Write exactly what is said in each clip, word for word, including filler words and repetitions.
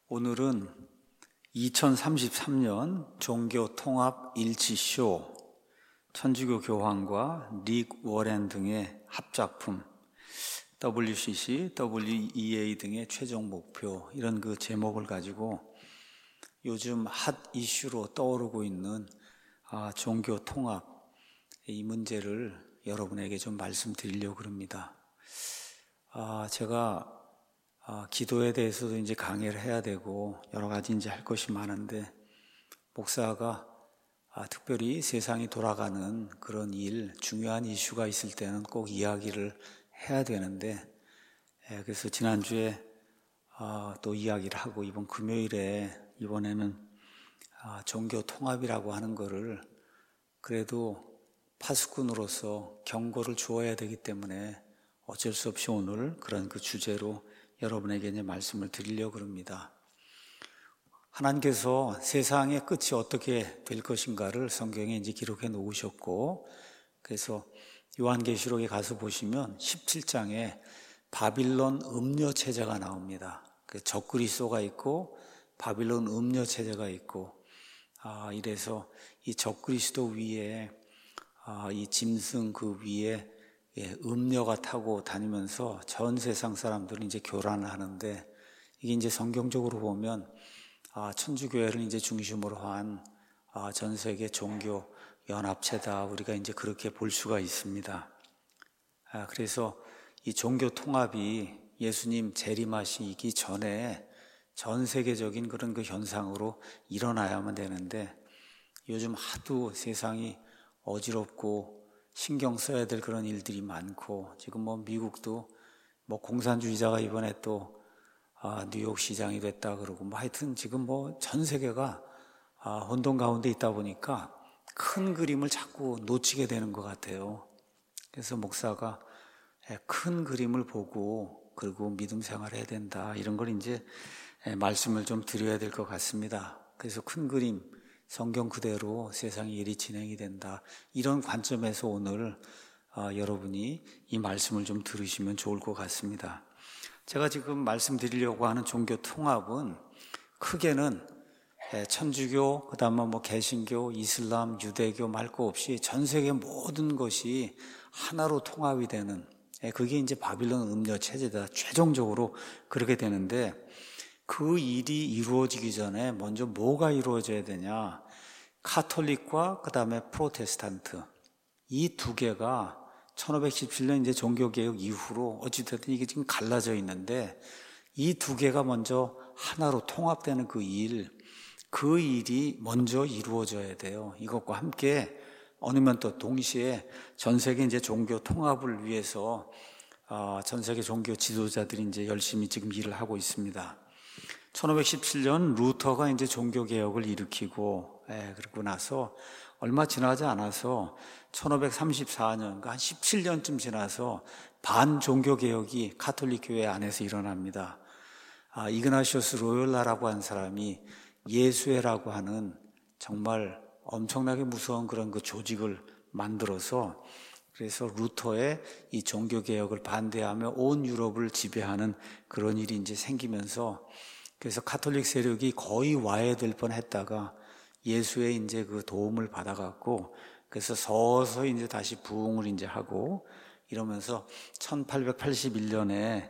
오늘은 이천삼십삼 년 종교통합 일치쇼, 천주교 교황과 릭 워렌 등의 합작품, 더블유씨씨, 더블유이에이 등의 최종 목표, 이런 그 제목을 가지고 요즘 핫 이슈로 떠오르고 있는 아, 종교통합, 이 문제를 여러분에게 좀 말씀드리려고 합니다. 아, 제가 아, 기도에 대해서도 이제 강의를 해야 되고 여러 가지 이제 할 것이 많은데, 목사가 아, 특별히 세상이 돌아가는 그런 일, 중요한 이슈가 있을 때는 꼭 이야기를 해야 되는데, 예, 그래서 지난주에 아, 또 이야기를 하고 이번 금요일에 이번에는 아, 종교 통합이라고 하는 거를 그래도 파수꾼으로서 경고를 주어야 되기 때문에 어쩔 수 없이 오늘 그런 그 주제로 여러분에게 이제 말씀을 드리려고 합니다. 하나님께서 세상의 끝이 어떻게 될 것인가를 성경에 이제 기록해 놓으셨고, 그래서 요한계시록에 가서 보시면 십칠 장에 바빌론 음녀 체제가 나옵니다. 그 적그리스도가 있고 바빌론 음녀 체제가 있고, 아, 이래서 이 적그리스도 위에 아, 이 짐승 그 위에 예, 음녀가 타고 다니면서 전 세상 사람들은 이제 교란을 하는데, 이게 이제 성경적으로 보면 아, 천주교회를 이제 중심으로 한 아, 전 세계 종교 연합체다, 우리가 이제 그렇게 볼 수가 있습니다. 아, 그래서 이 종교 통합이 예수님 재림하시기 전에 전 세계적인 그런 그 현상으로 일어나야만 되는데, 요즘 하도 세상이 어지럽고 신경 써야 될 그런 일들이 많고, 지금 뭐 미국도 뭐 공산주의자가 이번에 또 아, 뉴욕 시장이 됐다 그러고, 뭐 하여튼 지금 뭐 전 세계가 아, 혼돈 가운데 있다 보니까 큰 그림을 자꾸 놓치게 되는 것 같아요. 그래서 목사가 큰 그림을 보고 그리고 믿음 생활을 해야 된다, 이런 걸 이제 말씀을 좀 드려야 될 것 같습니다. 그래서 큰 그림, 성경 그대로 세상의 일이 진행이 된다, 이런 관점에서 오늘 아, 여러분이 이 말씀을 좀 들으시면 좋을 것 같습니다. 제가 지금 말씀드리려고 하는 종교 통합은 크게는 천주교, 그 다음에 뭐 개신교, 이슬람, 유대교 말 거 없이 전 세계 모든 것이 하나로 통합이 되는, 그게 이제 바빌론 음녀 체제다, 최종적으로 그렇게 되는데, 그 일이 이루어지기 전에 먼저 뭐가 이루어져야 되냐? 카톨릭과 그 다음에 프로테스탄트, 이 두 개가 천오백십칠 년 이제 종교개혁 이후로 어찌됐든 이게 지금 갈라져 있는데, 이 두 개가 먼저 하나로 통합되는 그 일, 그 일이 먼저 이루어져야 돼요. 이것과 함께 어느면 또 동시에 전 세계 이제 종교 통합을 위해서 어, 전 세계 종교 지도자들이 이제 열심히 지금 일을 하고 있습니다. 천오백십칠 년 루터가 이제 종교개혁을 일으키고, 예, 그러고 나서 얼마 지나지 않아서 천오백삼십사 년, 그러니까 한 십칠 년쯤 지나서 반종교개혁이 가톨릭 교회 안에서 일어납니다. 아, 이그나시오스 로욜라라고 한 사람이 예수회라고 하는 정말 엄청나게 무서운 그런 그 조직을 만들어서, 그래서 루터의 이 종교개혁을 반대하며 온 유럽을 지배하는 그런 일이 이제 생기면서, 그래서 가톨릭 세력이 거의 와해될 뻔 했다가 예수의 이제 그 도움을 받아갖고, 그래서 서서히 이제 다시 부흥을 이제 하고 이러면서 천팔백팔십일 년에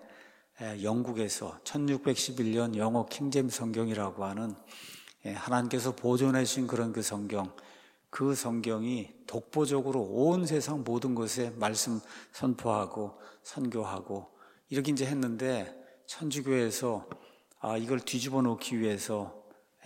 영국에서 천육백십일 년 영어 킹제임스 성경이라고 하는 하나님께서 보존해 주신 그런 그 성경, 그 성경이 독보적으로 온 세상 모든 곳에 말씀 선포하고 선교하고 이렇게 이제 했는데, 천주교에서 아, 이걸 뒤집어 놓기 위해서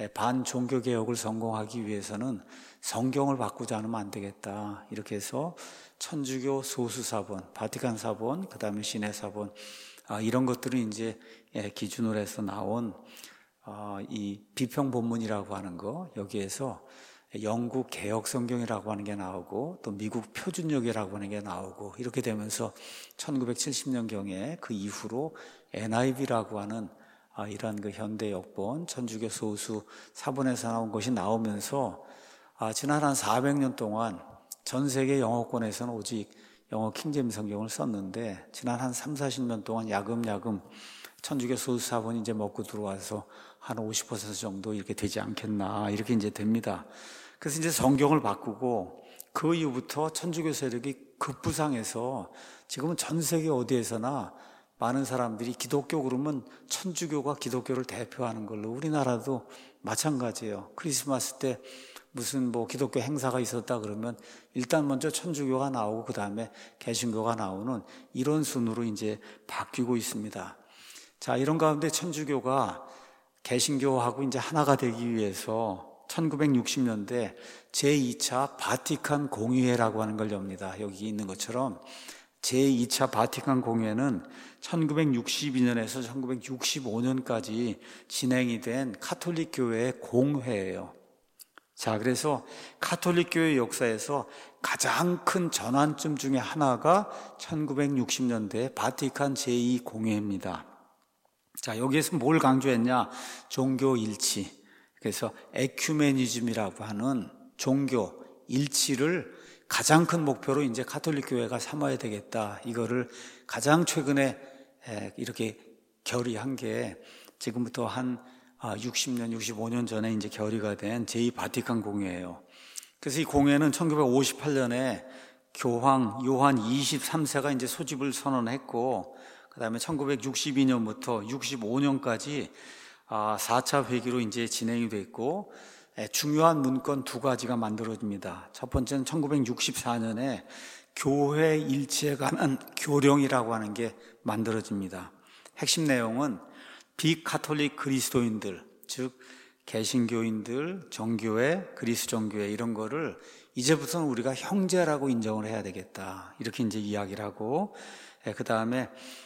반종교개혁을 성공하기 위해서는 성경을 바꾸지 않으면 안 되겠다, 이렇게 해서 천주교 소수사본, 바티칸 사본, 그 다음에 시내사본, 아, 이런 것들은 이제 기준으로 해서 나온 아, 이 비평본문이라고 하는 거, 여기에서 영국 개혁 성경이라고 하는 게 나오고 또 미국 표준역이라고 하는 게 나오고, 이렇게 되면서 천구백칠십 년경에 그 이후로 엔아이브이라고 하는 아, 이러한 그 현대 역본, 천주교 소수 사본에서 나온 것이 나오면서 아, 지난 한 사백 년 동안 전 세계 영어권에서는 오직 영어 킹제임스 성경을 썼는데, 지난 한 삼사십 년 동안 야금야금 천주교 소수사본이 이제 먹고 들어와서 한 오십 퍼센트 정도 이렇게 되지 않겠나, 이렇게 이제 됩니다. 그래서 이제 성경을 바꾸고 그 이후부터 천주교 세력이 급부상해서 지금은 전 세계 어디에서나 많은 사람들이 기독교 그러면 천주교가 기독교를 대표하는 걸로, 우리나라도 마찬가지예요. 크리스마스 때 무슨 뭐 기독교 행사가 있었다 그러면 일단 먼저 천주교가 나오고 그 다음에 개신교가 나오는 이런 순으로 이제 바뀌고 있습니다. 자, 이런 가운데 천주교가 개신교하고 이제 하나가 되기 위해서 천구백육십 년대 제이 차 바티칸 공의회라고 하는 걸 엽니다. 여기 있는 것처럼 제이 차 바티칸 공의회는 천구백육십이 년에서 천구백육십오 년까지 진행이 된 카톨릭 교회의 공회예요. 자, 그래서 카톨릭 교회 역사에서 가장 큰 전환점 중에 하나가 천구백육십 년대 바티칸 제이 공회입니다. 자, 여기에서 뭘 강조했냐? 종교 일치. 그래서 에큐메니즘이라고 하는 종교 일치를 가장 큰 목표로 이제 카톨릭 교회가 삼아야 되겠다. 이거를 가장 최근에 이렇게 결의한 게 지금부터 한 육십 년, 육십오 년 전에 이제 결의가 된 제이 바티칸 공회예요. 그래서 이 공회는 천구백오십팔 년에 교황 요한 이십삼 세가 이제 소집을 선언했고, 그 다음에 천구백육십이 년부터 육십오 년까지 사 차 회기로 이제 진행이 됐고, 중요한 문건 두 가지가 만들어집니다. 첫 번째는 천구백육십사 년에 교회 일치에 관한 교령이라고 하는 게 만들어집니다. 핵심 내용은 비카톨릭 그리스도인들, 즉 개신교인들, 정교회, 그리스 정교회 이런 거를 이제부터는 우리가 형제라고 인정을 해야 되겠다, 이렇게 이제 이야기를 하고, 그 다음에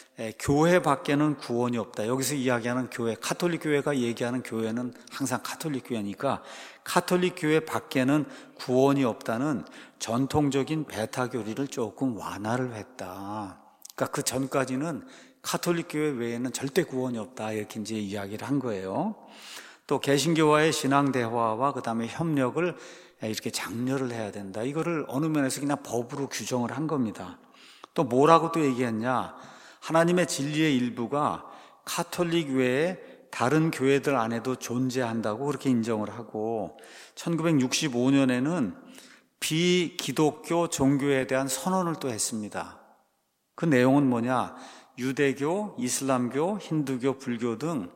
교회 밖에는 구원이 없다. 여기서 이야기하는 교회, 카톨릭 교회가 얘기하는 교회는 항상 카톨릭 교회니까 카톨릭 교회 밖에는 구원이 없다는 전통적인 베타 교리를 조금 완화를 했다. 그러니까 그 전까지는 카톨릭 교회 외에는 절대 구원이 없다, 이렇게 이제 이야기를 한 거예요. 또 개신교와의 신앙 대화와 그 다음에 협력을 이렇게 장려를 해야 된다. 이거를 어느 면에서 그냥 법으로 규정을 한 겁니다. 또 뭐라고 또 얘기했냐? 하나님의 진리의 일부가 카톨릭 외에 다른 교회들 안에도 존재한다고 그렇게 인정을 하고, 천구백육십오 년에는 비기독교 종교에 대한 선언을 또 했습니다. 그 내용은 뭐냐? 유대교, 이슬람교, 힌두교, 불교 등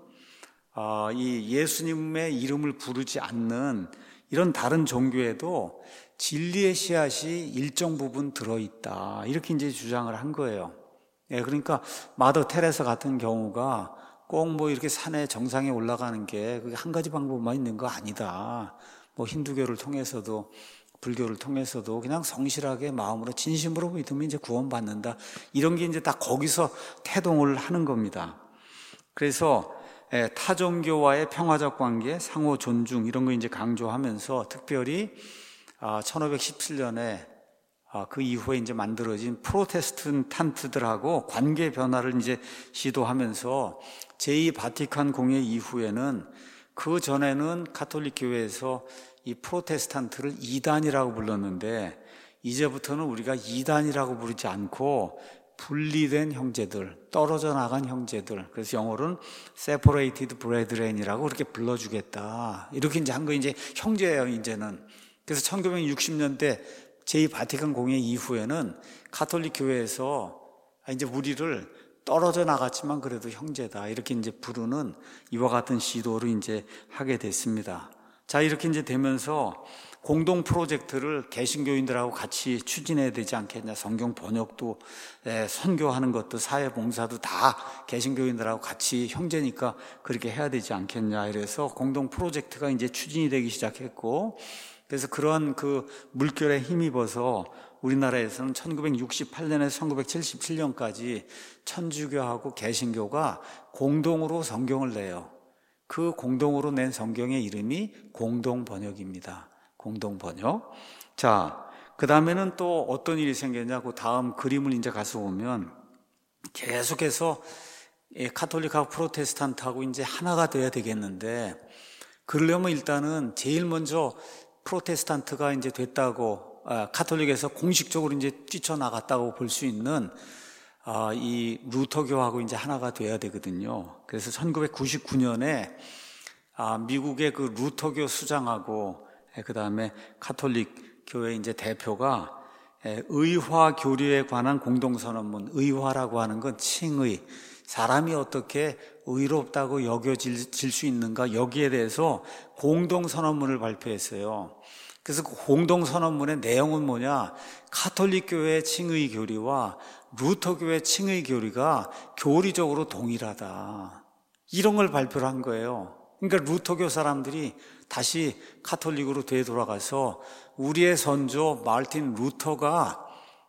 이 예수님의 이름을 부르지 않는 이런 다른 종교에도 진리의 씨앗이 일정 부분 들어있다, 이렇게 이제 주장을 한 거예요. 예, 그러니까 마더 테레사 같은 경우가 꼭 뭐 이렇게 산에 정상에 올라가는 게 그게 한 가지 방법만 있는 거 아니다. 뭐 힌두교를 통해서도 불교를 통해서도 그냥 성실하게 마음으로 진심으로 믿으면 이제 구원받는다, 이런 게 이제 다 거기서 태동을 하는 겁니다. 그래서 타종교와의 평화적 관계, 상호 존중 이런 거 이제 강조하면서 특별히 천오백십칠 년에 그 이후에 이제 만들어진 프로테스탄트들하고 관계 변화를 이제 시도하면서 제이 바티칸 공회 이후에는, 그 전에는 카톨릭 교회에서 이 프로테스탄트를 이단이라고 불렀는데 이제부터는 우리가 이단이라고 부르지 않고 분리된 형제들, 떨어져 나간 형제들, 그래서 영어로는 separated brethren이라고 그렇게 불러주겠다, 이렇게 이제 한 거 이제 형제예요, 이제는. 그래서 천구백육십 년대 제이 바티칸 공회 이후에는 카톨릭 교회에서 이제 우리를 떨어져 나갔지만 그래도 형제다, 이렇게 이제 부르는 이와 같은 시도를 이제 하게 됐습니다. 자, 이렇게 이제 되면서 공동 프로젝트를 개신교인들하고 같이 추진해야 되지 않겠냐. 성경 번역도, 선교하는 것도, 사회봉사도 다 개신교인들하고 같이 형제니까 그렇게 해야 되지 않겠냐. 이래서 공동 프로젝트가 이제 추진이 되기 시작했고, 그래서 그런 그 물결에 힘입어서 우리나라에서는 천구백육십팔 년에서 천구백칠십칠 년까지 천주교하고 개신교가 공동으로 성경을 내요. 그 공동으로 낸 성경의 이름이 공동번역입니다. 공동번역. 자, 그 다음에는 또 어떤 일이 생겼냐고, 다음 그림을 이제 가서 보면 계속해서 카톨릭하고 프로테스탄트하고 이제 하나가 돼야 되겠는데, 그러려면 일단은 제일 먼저 프로테스탄트가 이제 됐다고, 카톨릭에서 공식적으로 이제 뛰쳐나갔다고 볼 수 있는 아, 이 루터교하고 이제 하나가 돼야 되거든요. 그래서 천구백구십구 년에 아, 미국의 그 루터교 수장하고 그 다음에 카톨릭 교회 이제 대표가 의화 교류에 관한 공동선언문, 의화라고 하는 건 칭의, 사람이 어떻게 의롭다고 여겨질 수 있는가, 여기에 대해서 공동선언문을 발표했어요. 그래서 그 공동선언문의 내용은 뭐냐, 카톨릭 교회의 칭의 교리와 루터 교회의 칭의 교리가 교리적으로 동일하다, 이런 걸 발표를 한 거예요. 그러니까 루터교 사람들이 다시 카톨릭으로 되돌아가서 우리의 선조 마르틴 루터가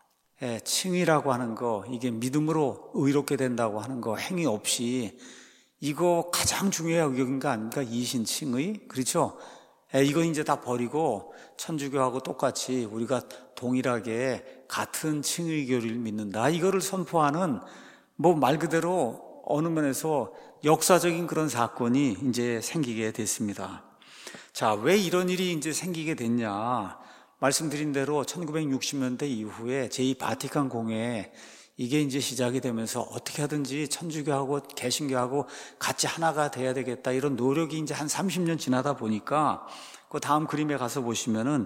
칭의라고 하는 거, 이게 믿음으로 의롭게 된다고 하는 거 행위 없이, 이거 가장 중요하게 여긴 거 아닙니까? 이신칭의, 그렇죠? 이거 이제 다 버리고 천주교하고 똑같이 우리가 동일하게 같은 칭의 교리를 믿는다, 이거를 선포하는, 뭐 말 그대로 어느 면에서 역사적인 그런 사건이 이제 생기게 됐습니다. 자, 왜 이런 일이 이제 생기게 됐냐? 말씀드린 대로 천구백육십 년대 이후에 제이 바티칸 공회, 이게 이제 시작이 되면서 어떻게 하든지 천주교하고 개신교하고 같이 하나가 돼야 되겠다, 이런 노력이 이제 한 삼십 년 지나다 보니까, 그 다음 그림에 가서 보시면은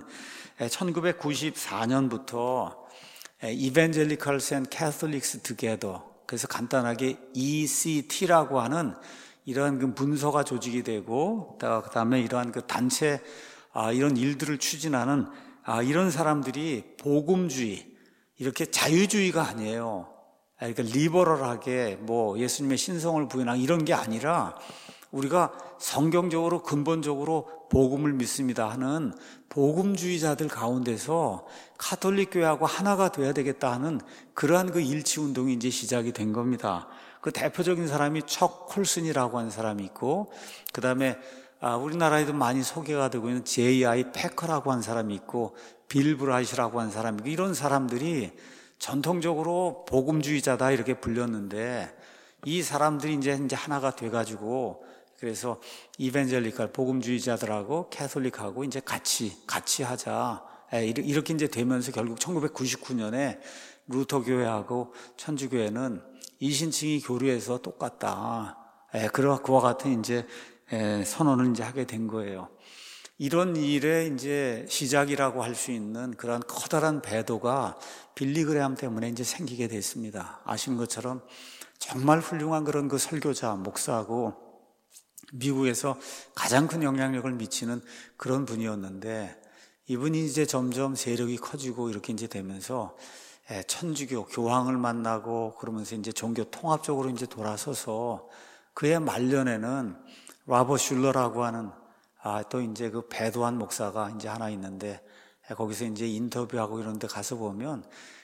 천구백구십사 년부터 Evangelicals and Catholics Together, 그래서 간단하게 이씨티라고 하는 이러한 그 문서가 조직이 되고, 그 다음에 이러한 그 단체, 아, 이런 일들을 추진하는, 아, 이런 사람들이 복음주의, 이렇게 자유주의가 아니에요. 그러니까 리버럴하게 뭐 예수님의 신성을 부인하는 이런 게 아니라, 우리가 성경적으로 근본적으로 복음을 믿습니다 하는 복음주의자들 가운데서 카톨릭 교회하고 하나가 돼야 되겠다 하는 그러한 그 일치 운동이 이제 시작이 된 겁니다. 그 대표적인 사람이 척 콜슨이라고 하는 사람이 있고, 그 다음에 아, 우리나라에도 많이 소개가 되고 있는 제이아이 패커라고 하는 사람이 있고, 빌 브라이트라고 하는 사람이 있고, 이런 사람들이 전통적으로 복음주의자다 이렇게 불렸는데, 이 사람들이 이제 이제 하나가 돼가지고, 그래서 이벤젤리칼 복음주의자들하고 캐톨릭하고 이제 같이 같이 하자, 이렇게 이제 되면서 결국 천구백구십구 년에 루터 교회하고 천주교회는 이신칭의 교류에서 똑같다, 그와 그와 같은 이제 선언을 이제 하게 된 거예요. 이런 일의 이제 시작이라고 할 수 있는 그런 커다란 배도가 빌리 그레함 때문에 이제 생기게 됐습니다. 아시는 것처럼 정말 훌륭한 그런 그 설교자, 목사하고 미국에서 가장 큰 영향력을 미치는 그런 분이었는데, 이분이 이제 점점 세력이 커지고 이렇게 이제 되면서 천주교 교황을 만나고 그러면서 이제 종교 통합적으로 이제 돌아서서, 그의 말년에는 라버 슐러라고 하는 아, 또 이제 그 배도한 목사가 이제 하나 있는데, 거기서 이제 인터뷰하고 이런 데 가서 보면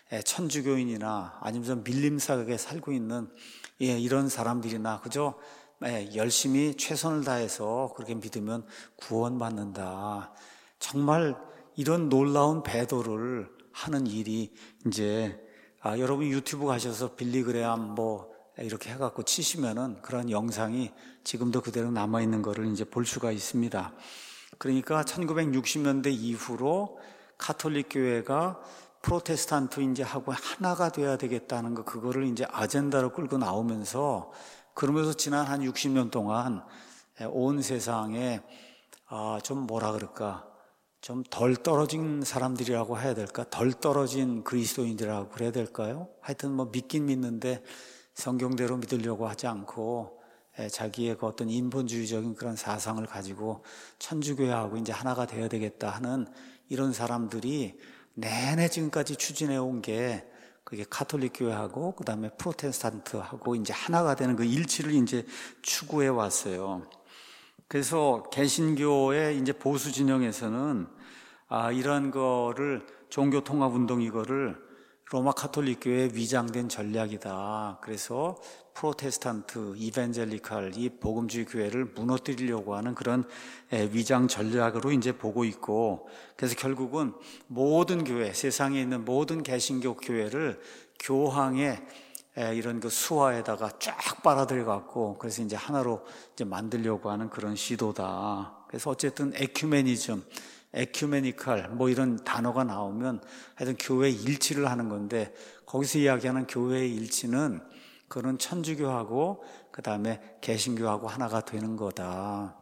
천주교인이나 아니면 밀림사각에 살고 있는 예, 이런 사람들이나 그저 예, 열심히 최선을 다해서 그렇게 믿으면 구원받는다, 정말 이런 놀라운 배도를 하는 일이 이제 아, 여러분 유튜브 가셔서 빌리 그레함 뭐 이렇게 해갖고 치시면은 그런 영상이 지금도 그대로 남아있는 거를 이제 볼 수가 있습니다. 그러니까 천구백육십 년대 이후로 카톨릭 교회가 프로테스탄트 이제 하고 하나가 돼야 되겠다는 거, 그거를 이제 아젠다로 끌고 나오면서, 그러면서 지난 한 육십 년 동안 온 세상에 아, 좀 뭐라 그럴까, 좀 덜 떨어진 사람들이라고 해야 될까, 덜 떨어진 그리스도인들이라고 그래야 될까요? 하여튼 뭐 믿긴 믿는데 성경대로 믿으려고 하지 않고 자기의 그 어떤 인본주의적인 그런 사상을 가지고 천주교회하고 이제 하나가 되어야 되겠다 하는 이런 사람들이 내내 지금까지 추진해 온 게, 그게 카톨릭 교회하고 그 다음에 프로테스탄트하고 이제 하나가 되는 그 일치를 이제 추구해 왔어요. 그래서 개신교의 이제 보수 진영에서는 아, 이런 거를 종교 통합 운동 이거를 로마 카톨릭 교회의 위장된 전략이다, 그래서 프로테스탄트, 이벤젤리칼, 이 복음주의 교회를 무너뜨리려고 하는 그런 위장 전략으로 이제 보고 있고, 그래서 결국은 모든 교회, 세상에 있는 모든 개신교 교회를 교황의 이런 그 수화에다가 쫙 빨아들여 갖고, 그래서 이제 하나로 이제 만들려고 하는 그런 시도다. 그래서 어쨌든 에큐메니즘, 에큐메니컬 뭐 이런 단어가 나오면 하여튼 교회 일치를 하는 건데, 거기서 이야기하는 교회의 일치는 그거는 천주교하고 그 다음에 개신교하고 하나가 되는 거다.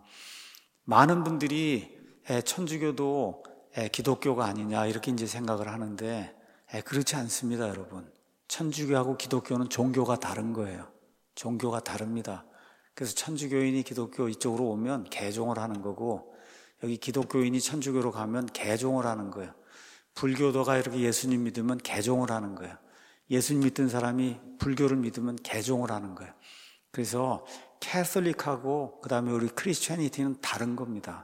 많은 분들이 천주교도 기독교가 아니냐 이렇게 이제 생각을 하는데, 그렇지 않습니다, 여러분. 천주교하고 기독교는 종교가 다른 거예요. 종교가 다릅니다. 그래서 천주교인이 기독교 이쪽으로 오면 개종을 하는 거고, 여기 기독교인이 천주교로 가면 개종을 하는 거예요. 불교도가 이렇게 예수님 믿으면 개종을 하는 거예요. 예수님 믿던 사람이 불교를 믿으면 개종을 하는 거예요. 그래서 캐톨릭하고 그 다음에 우리 크리스천이티는 다른 겁니다.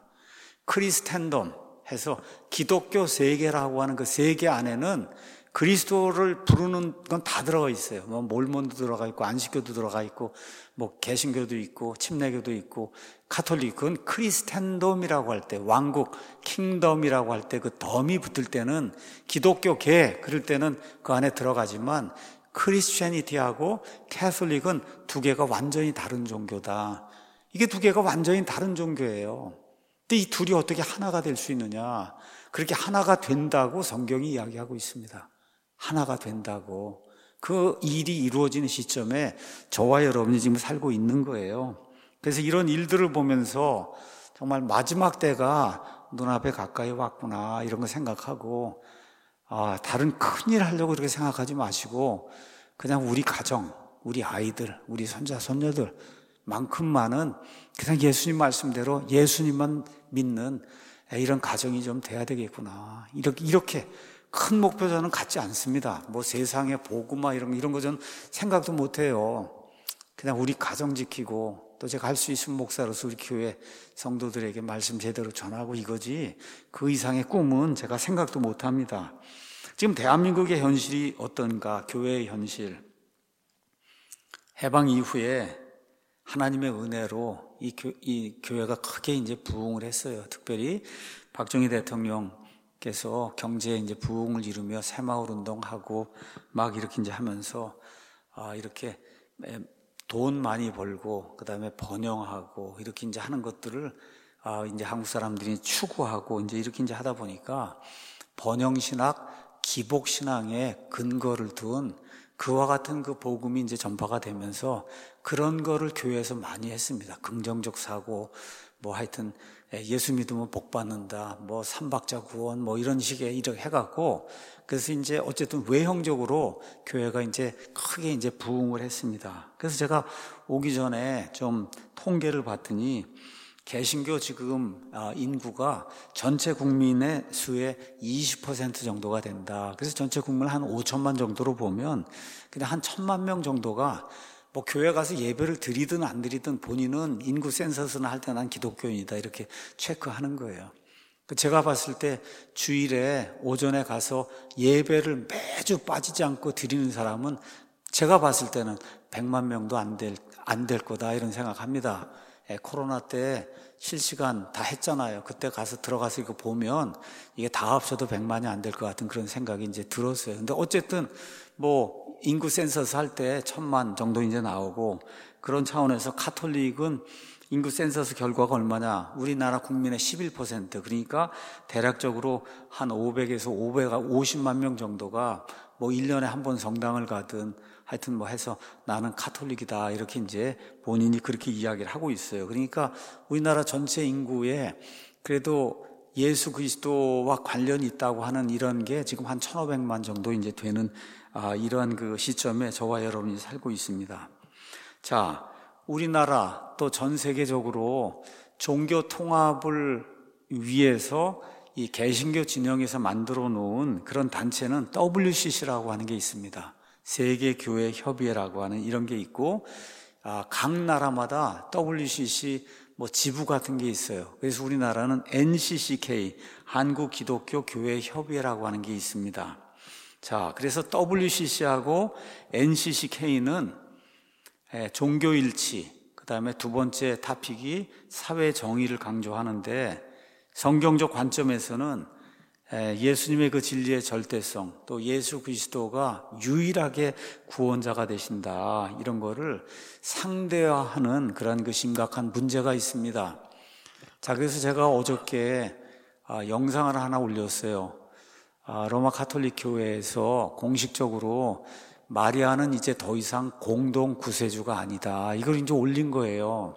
크리스텐덤 해서 기독교 세계라고 하는 그 세계 안에는 그리스도를 부르는 건 다 들어가 있어요. 뭐 몰몬도 들어가 있고 안식교도 들어가 있고 뭐 개신교도 있고 침례교도 있고 카톨릭은 크리스텐덤이라고 할 때, 왕국 킹덤이라고 할 때 그 덤이 붙을 때는 기독교계 그럴 때는 그 안에 들어가지만, 크리스천이티하고 캐톨릭은 두 개가 완전히 다른 종교다. 이게 두 개가 완전히 다른 종교예요. 근데 이 둘이 어떻게 하나가 될 수 있느냐? 그렇게 하나가 된다고 성경이 이야기하고 있습니다. 하나가 된다고. 그 일이 이루어지는 시점에 저와 여러분이 지금 살고 있는 거예요. 그래서 이런 일들을 보면서 정말 마지막 때가 눈앞에 가까이 왔구나 이런 거 생각하고, 아, 다른 큰일 하려고 그렇게 생각하지 마시고 그냥 우리 가정, 우리 아이들, 우리 손자, 손녀들 만큼만은 그냥 예수님 말씀대로 예수님만 믿는 이런 가정이 좀 돼야 되겠구나. 이렇게, 이렇게 큰 목표 저는 갖지 않습니다. 뭐 세상에 복음화 이런, 이런 거 저는 생각도 못 해요. 그냥 우리 가정 지키고 또 제가 할 수 있으면 목사로서 우리 교회 성도들에게 말씀 제대로 전하고 이거지, 그 이상의 꿈은 제가 생각도 못 합니다. 지금 대한민국의 현실이 어떤가, 교회의 현실. 해방 이후에 하나님의 은혜로 이, 교, 이 교회가 크게 이제 부흥을 했어요. 특별히 박정희 대통령께서 경제에 이제 부흥을 이루며 새마을 운동하고 막 이렇게 이제 하면서, 아, 이렇게 돈 많이 벌고, 그 다음에 번영하고, 이렇게 이제 하는 것들을, 아, 이제 한국 사람들이 추구하고, 이제 이렇게 이제 하다 보니까 번영신학, 기복신앙에 근거를 둔 그와 같은 그 복음이 이제 전파가 되면서 그런 거를 교회에서 많이 했습니다. 긍정적 사고, 뭐 하여튼 예수 믿으면 복 받는다, 뭐 삼박자 구원, 뭐 이런 식의 이렇게 해갖고, 그래서 이제 어쨌든 외형적으로 교회가 이제 크게 이제 부흥을 했습니다. 그래서 제가 오기 전에 좀 통계를 봤더니 개신교 지금 인구가 전체 국민의 수의 이십 퍼센트 정도가 된다. 그래서 전체 국민 한 오천만 정도로 보면 그냥 한 천만 명 정도가 뭐 교회 가서 예배를 드리든 안 드리든 본인은 인구 센서스나 할 때 난 기독교인이다 이렇게 체크하는 거예요. 제가 봤을 때 주일에 오전에 가서 예배를 매주 빠지지 않고 드리는 사람은 제가 봤을 때는 백만 명도 안 될, 안 될 거다 이런 생각합니다. 예, 코로나 때 실시간 다 했잖아요. 그때 가서 들어가서 이거 보면 이게 다 합쳐도 백만이 안 될 것 같은 그런 생각이 이제 들었어요. 근데 어쨌든 뭐 인구 센서스 할 때 천만 정도 이제 나오고, 그런 차원에서 카톨릭은 인구 센서스 결과가 얼마냐? 우리나라 국민의 십일 퍼센트, 그러니까 대략적으로 한 오백에서 오백오십만 명 정도가 뭐 일 년에 한 번 성당을 가든 하여튼 뭐 해서 나는 카톨릭이다 이렇게 이제 본인이 그렇게 이야기를 하고 있어요. 그러니까 우리나라 전체 인구에 그래도 예수 그리스도와 관련이 있다고 하는 이런 게 지금 한 천오백만 정도 이제 되는, 아, 이러한 그 시점에 저와 여러분이 살고 있습니다. 자, 우리나라 또 전 세계적으로 종교 통합을 위해서 이 개신교 진영에서 만들어 놓은 그런 단체는 더블유씨씨라고 하는 게 있습니다. 세계교회협의회라고 하는 이런 게 있고, 아, 각 나라마다 더블유씨씨 뭐 지부 같은 게 있어요. 그래서 우리나라는 엔씨씨케이, 한국기독교교회협의회라고 하는 게 있습니다. 자, 그래서 더블유씨씨하고 엔씨씨케이는 종교일치, 그 다음에 두 번째 타픽이 사회 정의를 강조하는데, 성경적 관점에서는 예수님의 그 진리의 절대성, 또 예수 그리스도가 유일하게 구원자가 되신다, 이런 거를 상대화하는 그런 그 심각한 문제가 있습니다. 자, 그래서 제가 어저께 아, 영상을 하나 올렸어요. 아, 로마 가톨릭 교회에서 공식적으로 마리아는 이제 더 이상 공동 구세주가 아니다, 이걸 이제 올린 거예요.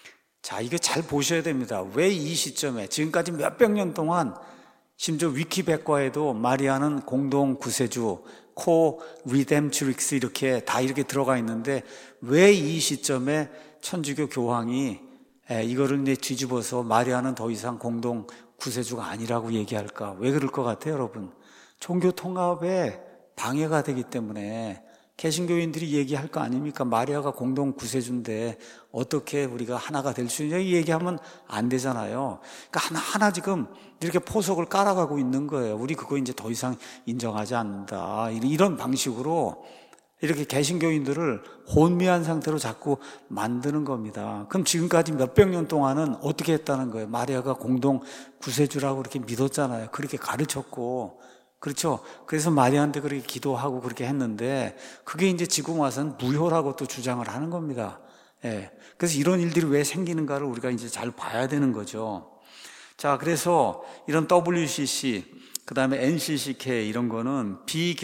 자, 이거 잘 보셔야 됩니다. 왜 이 시점에, 지금까지 몇백 년 동안 심지어 위키백과에도 마리아는 공동 구세주, 코 리뎀트릭스 이렇게 다 이렇게 들어가 있는데 왜 이 시점에 천주교 교황이 이거를 이제 뒤집어서 마리아는 더 이상 공동 구세주가 아니라고 얘기할까? 왜 그럴 것 같아요, 여러분? 종교 통합에 방해가 되기 때문에 개신교인들이 얘기할 거 아닙니까? 마리아가 공동 구세주인데 어떻게 우리가 하나가 될 수 있냐, 이 얘기하면 안 되잖아요. 그러니까 하나하나 지금 이렇게 포석을 깔아가고 있는 거예요. 우리 그거 이제 더 이상 인정하지 않는다, 이런 방식으로 이렇게 개신교인들을 혼미한 상태로 자꾸 만드는 겁니다. 그럼 지금까지 몇백 년 동안은 어떻게 했다는 거예요? 마리아가 공동 구세주라고 그렇게 믿었잖아요. 그렇게 가르쳤고, 그렇죠? 그래서 마리아한테 그렇게 기도하고 그렇게 했는데 그게 이제 지금 와서는 무효라고 또 주장을 하는 겁니다. 예. 그래서 이런 일들이 왜 생기는가를 우리가 이제 잘 봐야 되는 거죠. 자, 그래서 이런 더블유씨씨, 그 다음에 엔씨씨케이 이런 거는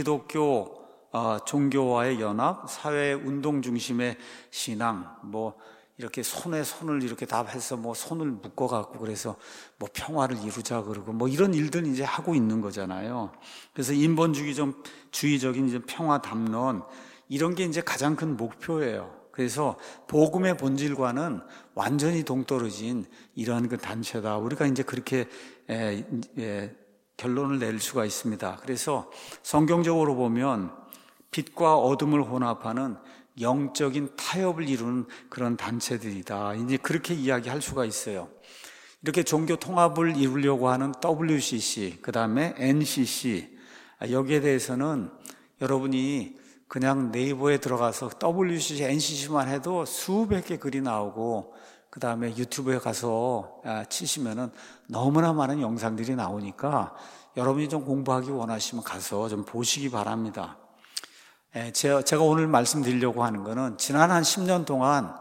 비기독교 어, 종교와의 연합, 사회 운동 중심의 신앙, 뭐 이렇게 손에 손을 이렇게 다 해서 뭐 손을 묶어갖고 그래서 뭐 평화를 이루자 그러고 뭐 이런 일들 이제 하고 있는 거잖아요. 그래서 인본주의적 주의적인 이제 평화 담론, 이런 게 이제 가장 큰 목표예요. 그래서 복음의 본질과는 완전히 동떨어진 이러한 그 단체다, 우리가 이제 그렇게 에, 에, 결론을 낼 수가 있습니다. 그래서 성경적으로 보면 빛과 어둠을 혼합하는 영적인 타협을 이루는 그런 단체들이다, 이제 그렇게 이야기할 수가 있어요. 이렇게 종교 통합을 이루려고 하는 더블유씨씨, 그 다음에 엔씨씨, 여기에 대해서는 여러분이 그냥 네이버에 들어가서 더블유씨씨, 엔씨씨만 해도 수백 개 글이 나오고, 그 다음에 유튜브에 가서 치시면은 너무나 많은 영상들이 나오니까 여러분이 좀 공부하기 원하시면 가서 좀 보시기 바랍니다. 제가 오늘 말씀드리려고 하는 것은 지난 한 십 년 동안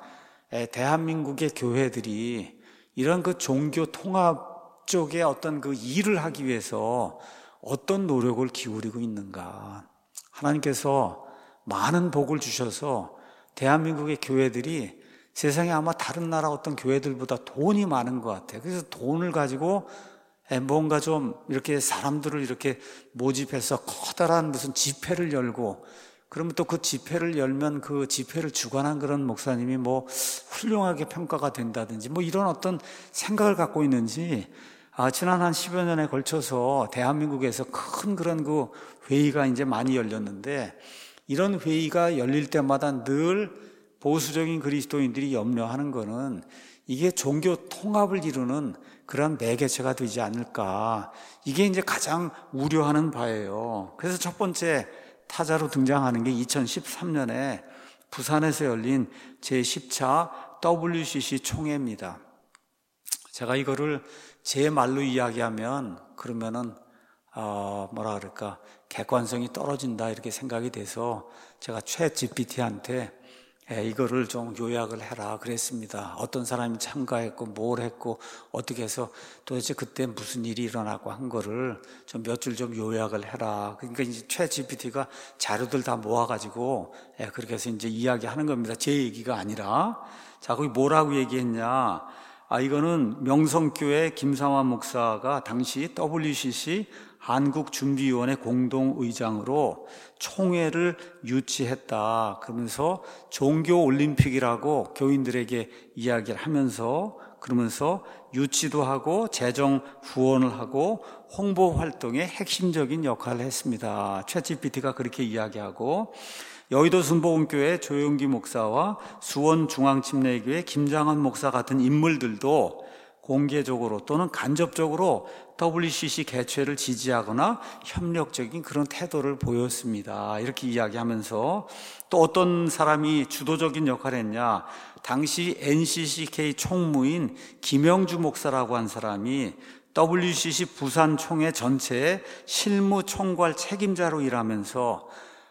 대한민국의 교회들이 이런 그 종교 통합 쪽에 어떤 그 일을 하기 위해서 어떤 노력을 기울이고 있는가. 하나님께서 많은 복을 주셔서 대한민국의 교회들이 세상에 아마 다른 나라 어떤 교회들보다 돈이 많은 것 같아요. 그래서 돈을 가지고 뭔가 좀 이렇게 사람들을 이렇게 모집해서 커다란 무슨 집회를 열고, 그러면 또 그 집회를 열면 그 집회를 주관한 그런 목사님이 뭐 훌륭하게 평가가 된다든지 뭐 이런 어떤 생각을 갖고 있는지, 아, 지난 한 십여 년에 걸쳐서 대한민국에서 큰 그런 그 회의가 이제 많이 열렸는데, 이런 회의가 열릴 때마다 늘 보수적인 그리스도인들이 염려하는 거는 이게 종교 통합을 이루는 그런 매개체가 되지 않을까, 이게 이제 가장 우려하는 바예요. 그래서 첫 번째 타자로 등장하는 게 이천십삼 년에 부산에서 열린 제십 차 더블유씨씨 총회입니다. 제가 이거를 제 말로 이야기하면 그러면은 어, 뭐라 그럴까, 객관성이 떨어진다 이렇게 생각이 돼서 제가 챗 지피티한테 예, 이거를 좀 요약을 해라 그랬습니다. 어떤 사람이 참가했고 뭘 했고 어떻게 해서 도대체 그때 무슨 일이 일어나고 한 거를 좀 몇 줄 좀 요약을 해라. 그러니까 이제 챗 지피티가 자료들 다 모아가지고 예, 그렇게 해서 이제 이야기하는 겁니다. 제 얘기가 아니라. 자, 거기 뭐라고 얘기했냐? 아, 이거는 명성교회 김상환 목사가 당시 더블유씨씨 한국준비위원회 공동의장으로 총회를 유치했다, 그러면서 종교올림픽이라고 교인들에게 이야기를 하면서, 그러면서 유치도 하고 재정 후원을 하고 홍보 활동에 핵심적인 역할을 했습니다. 챗 지피티가 그렇게 이야기하고, 여의도 순복음교회 조용기 목사와 수원중앙침례교회 김장한 목사 같은 인물들도 공개적으로 또는 간접적으로 더블유씨씨 개최를 지지하거나 협력적인 그런 태도를 보였습니다. 이렇게 이야기하면서, 또 어떤 사람이 주도적인 역할을 했냐, 당시 엔씨씨케이 총무인 김영주 목사라고 한 사람이 더블유씨씨 부산 총회 전체의 실무 총괄 책임자로 일하면서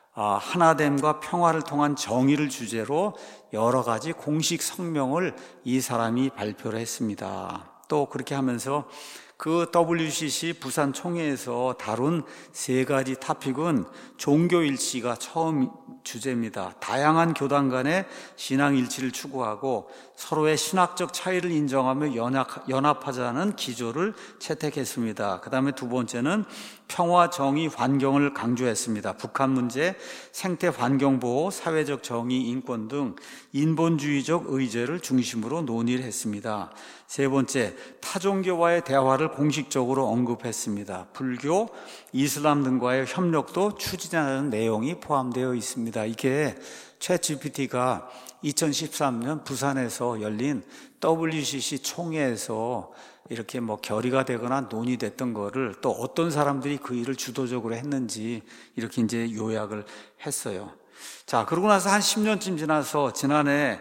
하나됨과 평화를 통한 정의를 주제로 여러 가지 공식 성명을 이 사람이 발표를 했습니다. 또 그렇게 하면서 그 더블유씨씨 부산 총회에서 다룬 세 가지 토픽은 종교일치가 처음 주제입니다. 다양한 교단 간의 신앙 일치를 추구하고 서로의 신학적 차이를 인정하며 연합, 연합하자는 기조를 채택했습니다. 그 다음에 두 번째는 평화, 정의, 환경을 강조했습니다. 북한 문제, 생태 환경 보호, 사회적 정의, 인권 등 인본주의적 의제를 중심으로 논의를 했습니다. 세 번째, 타종교와의 대화를 공식적으로 언급했습니다. 불교, 이슬람 등과의 협력도 추진하는 내용이 포함되어 있습니다. 이게 챗지피티가 이천십삼 년 부산에서 열린 더블유씨씨 총회에서 이렇게 뭐 결의가 되거나 논의됐던 거를 또 어떤 사람들이 그 일을 주도적으로 했는지 이렇게 이제 요약을 했어요. 자, 그러고 나서 한 십 년쯤 지나서 지난해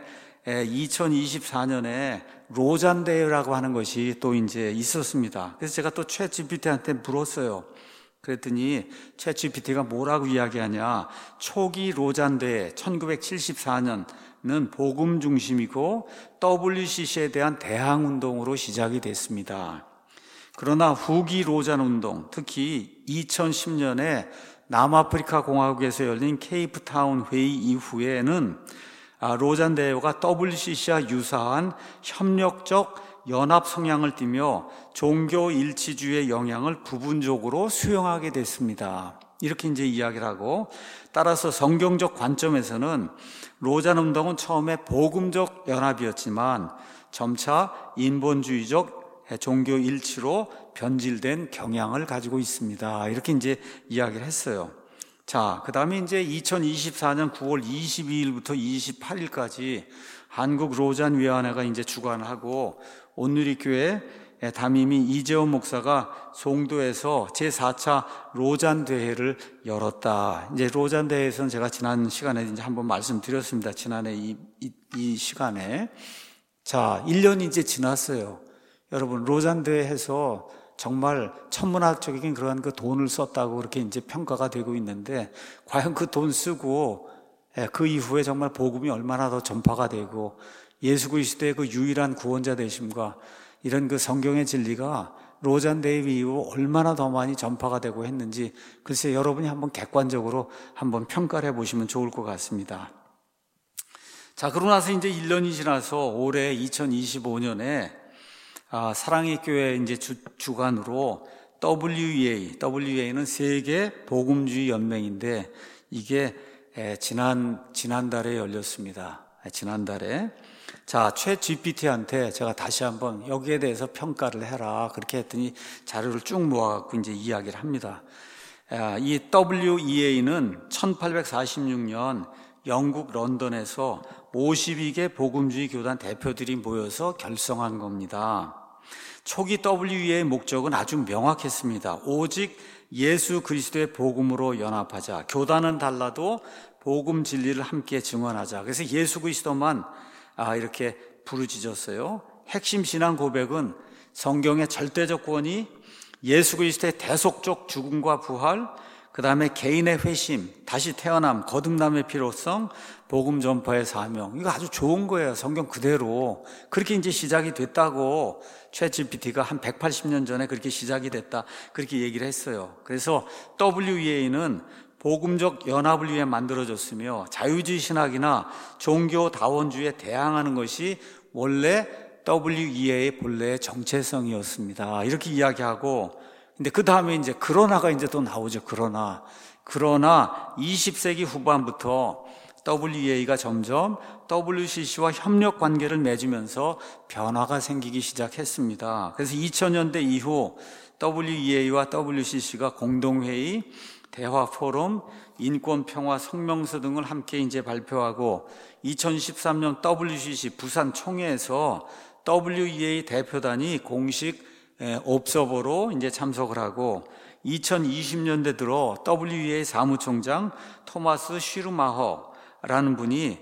이천이십사 년에 로잔 대회라고 하는 것이 또 이제 있었습니다. 그래서 제가 또 챗지피티한테 물었어요. 그랬더니 챗지피티가 뭐라고 이야기하냐? 초기 로잔 대회 천구백칠십사 년은 복음 중심이고 더블유씨씨에 대한 대항 운동으로 시작이 됐습니다. 그러나 후기 로잔 운동, 특히 이천십 년에 남아프리카 공화국에서 열린 케이프타운 회의 이후에는 로잔 대회가 더블유씨씨와 유사한 협력적 연합 성향을 띠며 종교 일치주의의 영향을 부분적으로 수용하게 됐습니다. 이렇게 이제 이야기를 하고, 따라서 성경적 관점에서는 로잔 운동은 처음에 복음적 연합이었지만 점차 인본주의적 종교 일치로 변질된 경향을 가지고 있습니다. 이렇게 이제 이야기를 했어요. 자, 그 다음에 이제 이천이십사 년 구월 이십이일부터 이십팔일까지 한국 로잔 위원회가 이제 주관을 하고 온누리교회 담임인 이재원 목사가 송도에서 제사 차 로잔 대회를 열었다. 이제 로잔 대회에서는 제가 지난 시간에 이제 한번 말씀드렸습니다. 지난해 이, 이, 이 시간에. 자, 일 년이 이제 지났어요. 여러분, 로잔 대회에서 정말 천문학적인 그런 그 돈을 썼다고 그렇게 이제 평가가 되고 있는데, 과연 그 돈 쓰고 그 이후에 정말 복음이 얼마나 더 전파가 되고 예수 그리스도의 그 유일한 구원자 되심과 이런 그 성경의 진리가 로잔 대회 이후 얼마나 더 많이 전파가 되고 했는지, 글쎄 여러분이 한번 객관적으로 한번 평가를 해보시면 좋을 것 같습니다. 자, 그러고 나서 이제 일 년이 지나서 올해 이천이십오 년에 아, 사랑의 교회 이제 주, 주관으로 더블유이에이, 더블유이에이는 세계 복음주의 연맹인데 이게 에, 지난 지난달에 열렸습니다. 에, 지난달에 자, 챗지피티한테 제가 다시 한번 여기에 대해서 평가를 해라 그렇게 했더니 자료를 쭉 모아갖고 이제 이야기를 합니다. 에, 이 더블유이에이는 천팔백사십육 년 영국 런던에서 오십이 개 복음주의 교단 대표들이 모여서 결성한 겁니다. 초기 더블유이에이의 목적은 아주 명확했습니다. 오직 예수 그리스도의 복음으로 연합하자. 교단은 달라도 복음 진리를 함께 증언하자. 그래서 예수 그리스도만 아, 이렇게 부르짖었어요. 핵심 신앙 고백은 성경의 절대적 구원이, 예수 그리스도의 대속적 죽음과 부활, 그 다음에 개인의 회심, 다시 태어남, 거듭남의 필요성, 복음 전파의 사명. 이거 아주 좋은 거예요. 성경 그대로. 그렇게 이제 시작이 됐다고 챗지피티가 한 백팔십 년 전에 그렇게 시작이 됐다. 그렇게 얘기를 했어요. 그래서 더블유이에이는 복음적 연합을 위해 만들어졌으며 자유주의 신학이나 종교다원주의에 대항하는 것이 원래 더블유이에이의 본래의 정체성이었습니다. 이렇게 이야기하고, 근데 그 다음에 이제 그러나가 이제 또 나오죠. 그러나. 그러나 이십 세기 후반부터 더블유이에이가 점점 더블유씨씨와 협력 관계를 맺으면서 변화가 생기기 시작했습니다. 그래서 이천 년대 이후 더블유이에이와 더블유씨씨가 공동회의, 대화 포럼, 인권 평화 성명서 등을 함께 이제 발표하고 이천십삼 년 더블유씨씨 부산 총회에서 더블유이에이 대표단이 공식 옵서버로 이제 참석을 하고 이천이십 년대 들어 더블유이에이 사무총장 토마스 슈르마허라는 분이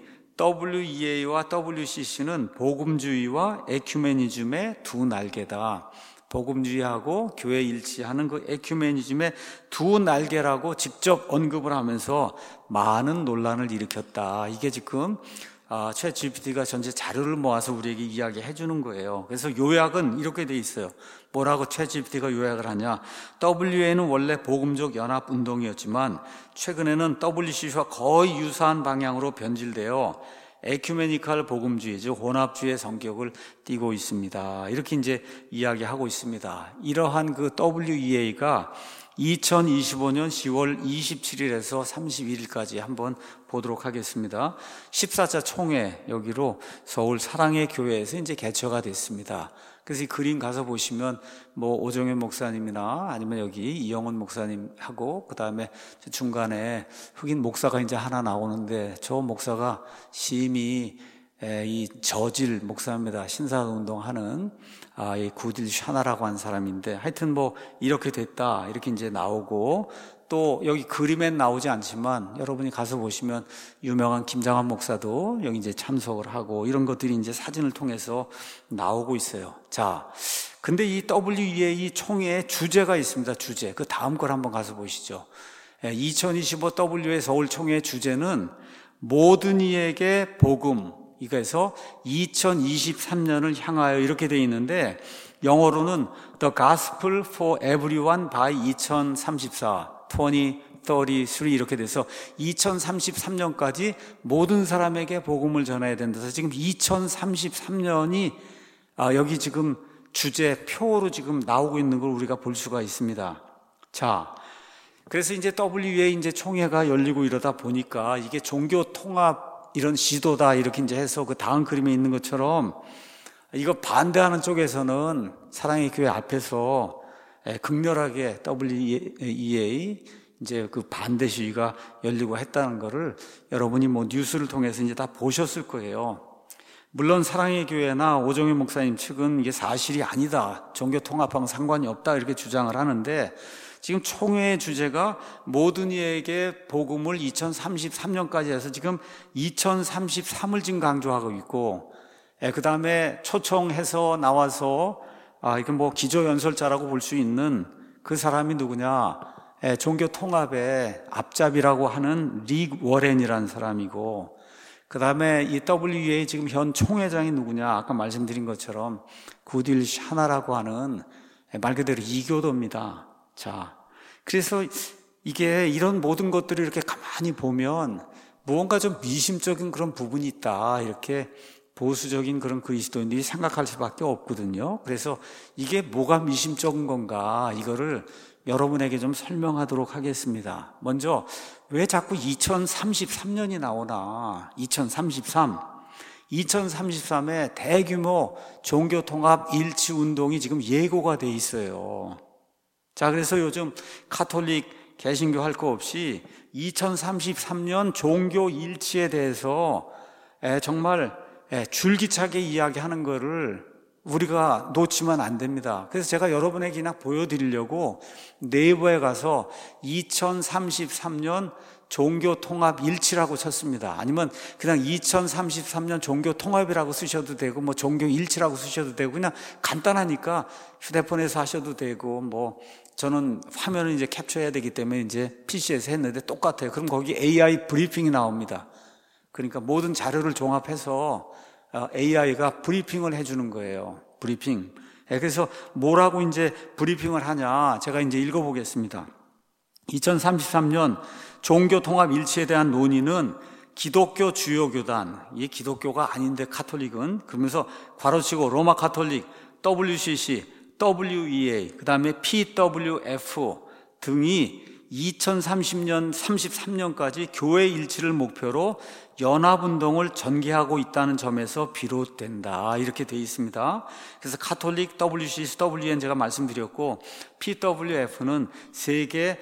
더블유이에이와 더블유씨씨는 복음주의와 에큐메니즘의 두 날개다. 복음주의하고 교회 일치하는 그 에큐메니즘의 두 날개라고 직접 언급을 하면서 많은 논란을 일으켰다. 이게 지금 아, 챗 지피티가 전체 자료를 모아서 우리에게 이야기해 주는 거예요. 그래서 요약은 이렇게 돼 있어요. 뭐라고 챗 지피티가 요약을 하냐? 더블유에이는 원래 복음적 연합 운동이었지만 최근에는 더블유씨씨와 거의 유사한 방향으로 변질되어 에큐메니칼 복음주의, 즉 혼합주의 성격을 띠고 있습니다. 이렇게 이제 이야기하고 있습니다. 이러한 그 더블유이에이가 이천이십오 년 시월 이십칠일에서 삼십일일까지 한번 보도록 하겠습니다. 십사 차 총회, 여기로 서울 사랑의 교회에서 이제 개최가 됐습니다. 그래서 이 그림 가서 보시면 뭐 오정현 목사님이나 아니면 여기 이영훈 목사님하고 그 다음에 중간에 흑인 목사가 이제 하나 나오는데 저 목사가 심히 이 저질 목사입니다. 신사운동 하는 아, 이 구딜 샤나라고 하는 사람인데 하여튼 뭐 이렇게 됐다 이렇게 이제 나오고 또 여기 그림엔 나오지 않지만 여러분이 가서 보시면 유명한 김장한 목사도 여기 이제 참석을 하고 이런 것들이 이제 사진을 통해서 나오고 있어요. 자, 근데 이 더블유이에이 총회의 주제가 있습니다. 주제. 그 다음 걸 한번 가서 보시죠. 이천이십오 더블유에이 서울 총회의 주제는 모든 이에게 복음. 이거에서 이천이십삼 년을 향하여 이렇게 되어 있는데 영어로는 The Gospel for Everyone by 이천삼십사, 이천삼십삼 이렇게 돼서 이천삼십삼 년까지 모든 사람에게 복음을 전해야 된다. 그래서 지금 이천삼십삼 년이 아, 여기 지금 주제 표로 지금 나오고 있는 걸 우리가 볼 수가 있습니다. 자, 그래서 이제 더블유이에이 이제 총회가 열리고 이러다 보니까 이게 종교 통합 이런 시도다 이렇게 이제 해서 그 다음 그림에 있는 것처럼 이거 반대하는 쪽에서는 사랑의 교회 앞에서 극렬하게 더블유이에이 이제 그 반대 시위가 열리고 했다는 거를 여러분이 뭐 뉴스를 통해서 이제 다 보셨을 거예요. 물론 사랑의 교회나 오정현 목사님 측은 이게 사실이 아니다, 종교 통합하고 상관이 없다 이렇게 주장을 하는데 지금 총회의 주제가 모든 이에게 복음을 이천삼십삼 년까지 해서 지금 이천삼십삼을 지금 강조하고 있고, 예, 그 다음에 초청해서 나와서 아, 이건 뭐 기조연설자라고 볼 수 있는 그 사람이 누구냐? 예, 종교 통합의 앞잡이라고 하는 릭 워렌이라는 사람이고, 그 다음에 이 더블유이에이 지금 현 총회장이 누구냐? 아까 말씀드린 것처럼 구딜 샤나라고 하는 말 그대로 이교도입니다. 자, 그래서 이게 이런 모든 것들을 이렇게 가만히 보면 무언가 좀 미심적인 그런 부분이 있다, 이렇게 보수적인 그런 그리스도인들이 생각할 수밖에 없거든요. 그래서 이게 뭐가 미심적인 건가, 이거를 여러분에게 좀 설명하도록 하겠습니다. 먼저 왜 자꾸 이천삼십삼 년이 나오나? 이천삼십삼 이천삼십삼에 대규모 종교통합 일치운동이 지금 예고가 돼 있어요. 자, 그래서 요즘 카톨릭, 개신교 할 거 없이 이천삼십삼 년 종교 일치에 대해서 정말 줄기차게 이야기하는 거를 우리가 놓치면 안 됩니다. 그래서 제가 여러분에게 그냥 보여드리려고 네이버에 가서 이천삼십삼 년 종교 통합 일치라고 쳤습니다. 아니면 그냥 이천삼십삼 년 종교 통합이라고 쓰셔도 되고, 뭐 종교 일치라고 쓰셔도 되고, 그냥 간단하니까 휴대폰에서 하셔도 되고, 뭐 저는 화면을 이제 캡처해야 되기 때문에 이제 피시에서 했는데 똑같아요. 그럼 거기 에이아이 브리핑이 나옵니다. 그러니까 모든 자료를 종합해서 에이아이가 브리핑을 해주는 거예요. 브리핑. 그래서 뭐라고 이제 브리핑을 하냐, 제가 이제 읽어보겠습니다. 이천삼십삼 년 종교 통합 일치에 대한 논의는 기독교 주요 교단, 이게 기독교가 아닌데 카톨릭은, 그러면서 괄호치고 로마 카톨릭, 더블유씨씨, 더블유이에이, 그 다음에 피더블유에프 등이 이천삼십 년, 삼십삼 년까지 교회 일치를 목표로 연합운동을 전개하고 있다는 점에서 비롯된다, 이렇게 되어 있습니다. 그래서 카톨릭, 더블유씨씨, 더블유이엔 제가 말씀드렸고, 피더블유에프는 세계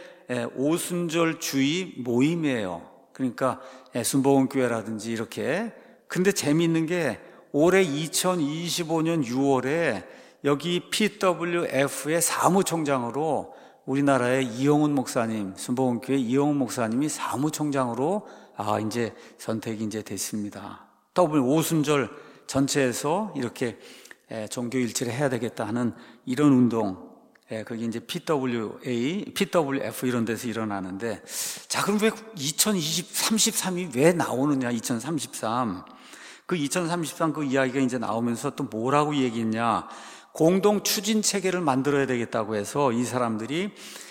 오순절주의 모임이에요. 그러니까 순복음교회라든지 이렇게. 근데 재미있는 게 올해 이천이십오 년 유월에 여기 피더블유에프의 사무총장으로 우리나라의 이영훈 목사님, 순복음교회 이영훈 목사님이 사무총장으로 아, 이제 선택이 이제 됐습니다. 더블 오순절 전체에서 이렇게 종교 일치를 해야 되겠다 하는 이런 운동, 거기 이제 피더블유에이, 피더블유에프 이런 데서 일어나는데, 자, 그럼 왜 이천이십, 삼십삼이 왜 나오느냐, 이천삼십삼. 그 이천삼십삼 그 이야기가 이제 나오면서 또 뭐라고 얘기했냐. 공동 추진 체계를 만들어야 되겠다고 해서 이 사람들이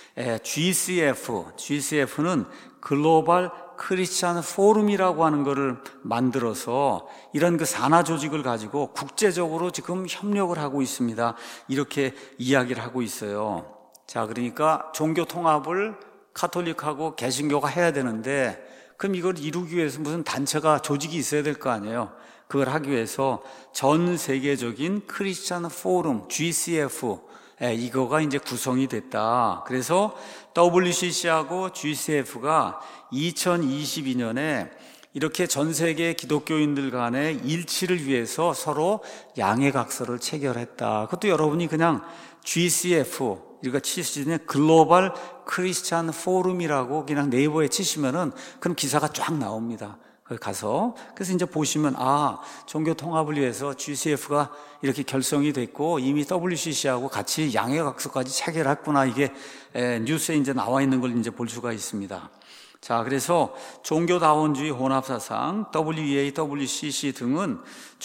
지씨에프, 지씨에프는 글로벌 크리스찬 포럼이라고 하는 것을 만들어서 이런 그 산하 조직을 가지고 국제적으로 지금 협력을 하고 있습니다. 이렇게 이야기를 하고 있어요. 자, 그러니까 종교 통합을 카톨릭하고 개신교가 해야 되는데 그럼 이걸 이루기 위해서 무슨 단체가 조직이 있어야 될 거 아니에요. 그걸 하기 위해서 전 세계적인 크리스찬 포럼 지씨에프 이거가 이제 구성이 됐다. 그래서 더블유씨씨하고 지씨에프가 이천이십이 년에 이렇게 전 세계 기독교인들 간의 일치를 위해서 서로 양해각서를 체결했다. 그것도 여러분이 그냥 지씨에프 우리가 치시는 글로벌 크리스찬 포럼이라고 그냥 네이버에 치시면은 그럼 기사가 쫙 나옵니다. 거기 가서 그래서 이제 보시면 아 종교 통합을 위해서 지씨에프가 이렇게 결성이 됐고 이미 더블유씨씨하고 같이 양해각서까지 체결했구나 이게 에, 뉴스에 이제 나와 있는 걸 이제 볼 수가 있습니다. 자, 그래서 종교다원주의 혼합사상 더블유이에이, 더블유씨씨 등은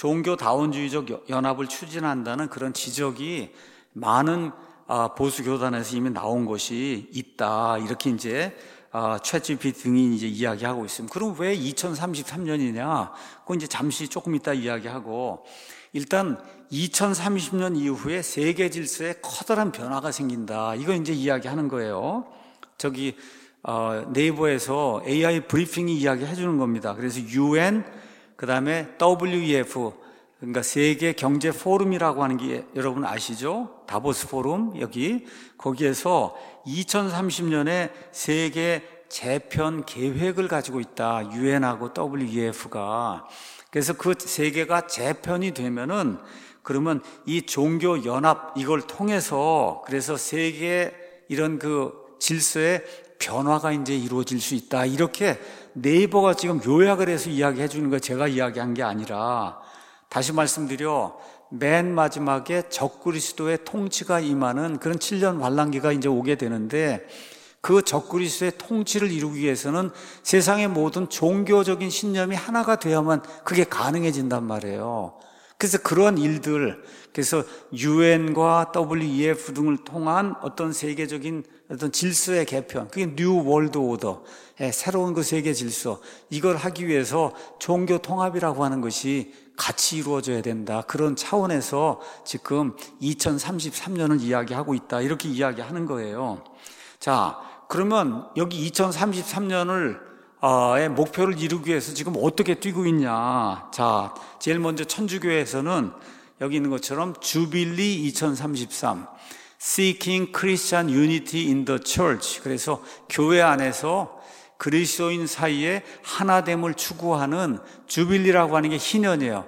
종교다원주의적 연합을 추진한다는 그런 지적이 많은 보수 교단에서 이미 나온 것이 있다. 이렇게 이제 챗지피티 등이 이제 이야기하고 있습니다. 그럼 왜 이천삼십삼 년이냐? 그건 이제 잠시 조금 이따 이야기하고 일단 이천삼십 년 이후에 세계 질서에 커다란 변화가 생긴다. 이거 이제 이야기하는 거예요. 저기 어, 네이버에서 에이아이 브리핑이 이야기해 주는 겁니다. 그래서 유엔 그다음에 더블유이에프 그러니까 세계 경제 포럼이라고 하는 게 여러분 아시죠? 다보스 포럼 여기 거기에서 이천삼십 년에 세계 재편 계획을 가지고 있다. 유엔하고 더블유이에프가. 그래서 그 세계가 재편이 되면은 그러면 이 종교 연합 이걸 통해서 그래서 세계 이런 그 질서의 변화가 이제 이루어질 수 있다. 이렇게 네이버가 지금 요약을 해서 이야기해 주는 거 제가 이야기한 게 아니라 다시 말씀드려 맨 마지막에 적그리스도의 통치가 임하는 그런 칠 년 환란기가 이제 오게 되는데 그 적그리스도의 통치를 이루기 위해서는 세상의 모든 종교적인 신념이 하나가 되어야만 그게 가능해진단 말이에요. 그래서 그런 일들, 그래서 유엔과 더블유이에프 등을 통한 어떤 세계적인 어떤 질서의 개편, 그게 뉴 월드 오더, 새로운 그 세계 질서, 이걸 하기 위해서 종교 통합이라고 하는 것이 같이 이루어져야 된다. 그런 차원에서 지금 이천삼십삼 년을 이야기하고 있다. 이렇게 이야기하는 거예요. 자, 그러면 여기 이천삼십삼 년을 의 목표를 이루기 위해서 지금 어떻게 뛰고 있냐. 자, 제일 먼저 천주교에서는 여기 있는 것처럼 주빌리 이천삼십삼 Seeking Christian Unity in the Church. 그래서 교회 안에서 그리스도인 사이에 하나됨을 추구하는 주빌리라고 하는 게 희년이에요.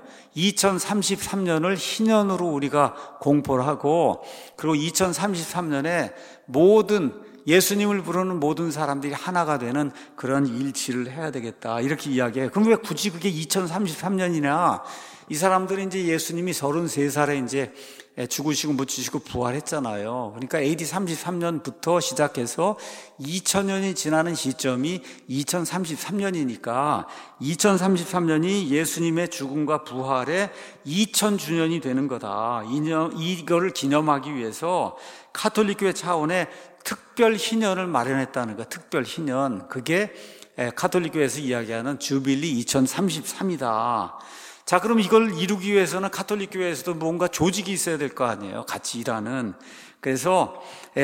이천삼십삼 년을 희년으로 우리가 공포를 하고 그리고 이천삼십삼 년에 모든 예수님을 부르는 모든 사람들이 하나가 되는 그런 일치를 해야 되겠다. 이렇게 이야기해요. 그럼 왜 굳이 그게 이천삼십삼 년이냐? 이 사람들은 이제 예수님이 서른세 살에 이제 죽으시고 묻히시고 부활했잖아요. 그러니까 에이디 삼십삼 년부터 시작해서 이천 년이 지나는 시점이 이천삼십삼 년이니까 이천삼십삼 년이 예수님의 죽음과 부활의 이천 주년이 되는 거다. 이거를 기념하기 위해서 가톨릭교회 차원의 특별 희년을 마련했다는 거. 특별 희년. 그게 가톨릭교회에서 이야기하는 주빌리 이천삼십삼이다. 자, 그럼 이걸 이루기 위해서는 가톨릭교회에서도 뭔가 조직이 있어야 될 거 아니에요. 같이 일하는. 그래서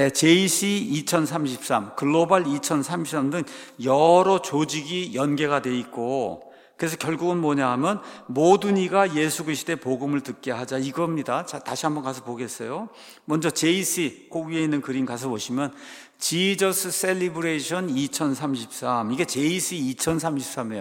제이씨 이천삼십삼, 글로벌 이천삼십삼 등 여러 조직이 연계가 돼 있고 그래서 결국은 뭐냐 하면 모든 이가 예수 그리스도의 복음을 듣게 하자 이겁니다. 자, 다시 한번 가서 보겠어요. 먼저 제이씨 그 위에 있는 그림 가서 보시면 Jesus Celebration 이천삼십삼 이게 제이씨 이천삼십삼이에요.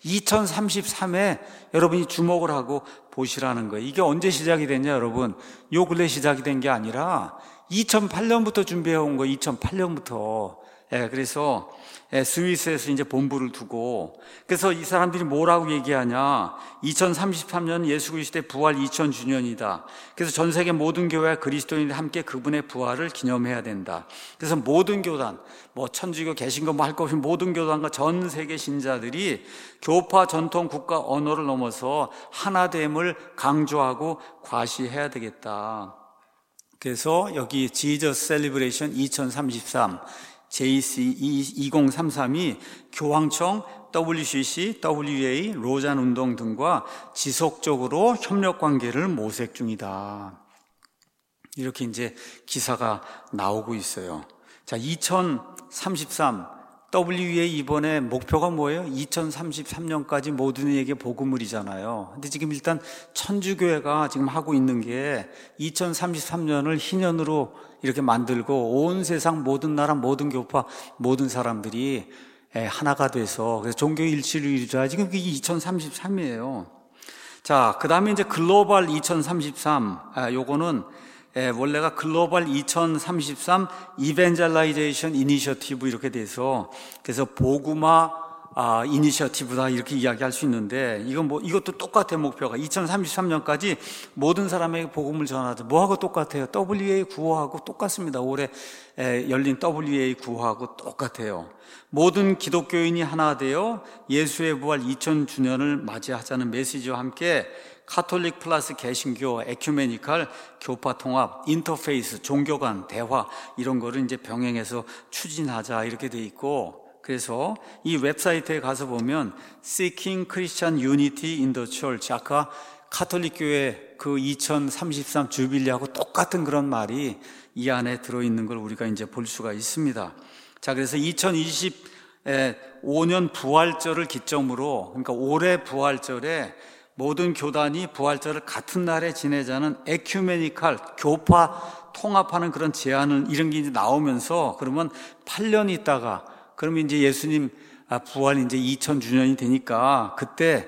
이천삼십삼에 여러분이 주목을 하고 보시라는 거예요. 이게 언제 시작이 됐냐 여러분? 요 근래 시작이 된 게 아니라 이천팔 년부터 준비해 온 거예요. 이천팔 년부터. 예, 그래서 예, 스위스에서 이제 본부를 두고, 그래서 이 사람들이 뭐라고 얘기하냐, 이천삼십삼 년 예수 그리스도의 부활 이천 주년이다. 그래서 전 세계 모든 교회와 그리스도인들이 함께 그분의 부활을 기념해야 된다. 그래서 모든 교단, 뭐 천주교, 개신교 뭐 할 것 없이 모든 교단과 전 세계 신자들이 교파, 전통, 국가, 언어를 넘어서 하나됨을 강조하고 과시해야 되겠다. 그래서 여기 Jesus Celebration 이천삼십삼 제이씨 이천삼십삼이 교황청, 더블유씨씨, 더블유에이, 로잔 운동 등과 지속적으로 협력 관계를 모색 중이다. 이렇게 이제 기사가 나오고 있어요. 자, 이천삼십삼 더블유이에이 이번에 목표가 뭐예요? 이천삼십삼 년까지 모든 이에게 복음을이잖아요. 근데 지금 일단 천주교회가 지금 하고 있는 게 이천삼십삼 년을 희년으로 이렇게 만들고 온 세상 모든 나라, 모든 교파, 모든 사람들이 하나가 돼서 그래서 종교 일치를 이루자. 지금 그게 이천삼십삼이에요. 자, 그 다음에 이제 글로벌 이천삼십삼, 아, 요거는 예, 원래가 글로벌 이천삼십삼 이벤젤라이제이션 이니셔티브 이렇게 돼서 그래서 복음화 아, 이니셔티브다 이렇게 이야기할 수 있는데 이건 뭐 이것도 똑같아요. 목표가 이천삼십삼 년까지 모든 사람에게 복음을 전하자. 뭐하고 똑같아요? 더블유에이 구호하고 똑같습니다. 올해 에, 열린 더블유에이 구호하고 똑같아요. 모든 기독교인이 하나 되어 예수의 부활 이천 주년을 맞이하자는 메시지와 함께 카톨릭 플러스 개신교, 에큐메니칼, 교파 통합, 인터페이스, 종교 간 대화 이런 거를 이제 병행해서 추진하자 이렇게 돼 있고, 그래서 이 웹사이트에 가서 보면 Seeking Christian Unity in the Church, 아까 카톨릭 교회 그 이천삼십삼 주빌리하고 똑같은 그런 말이 이 안에 들어있는 걸 우리가 이제 볼 수가 있습니다. 자, 그래서 이천이십오 년 부활절을 기점으로, 그러니까 올해 부활절에 모든 교단이 부활절을 같은 날에 지내자는 에큐메니칼, 교파 통합하는 그런 제안을 이런 게 이제 나오면서 그러면 팔 년 있다가 그러면 이제 예수님 부활 이제 이천 주년이 되니까 그때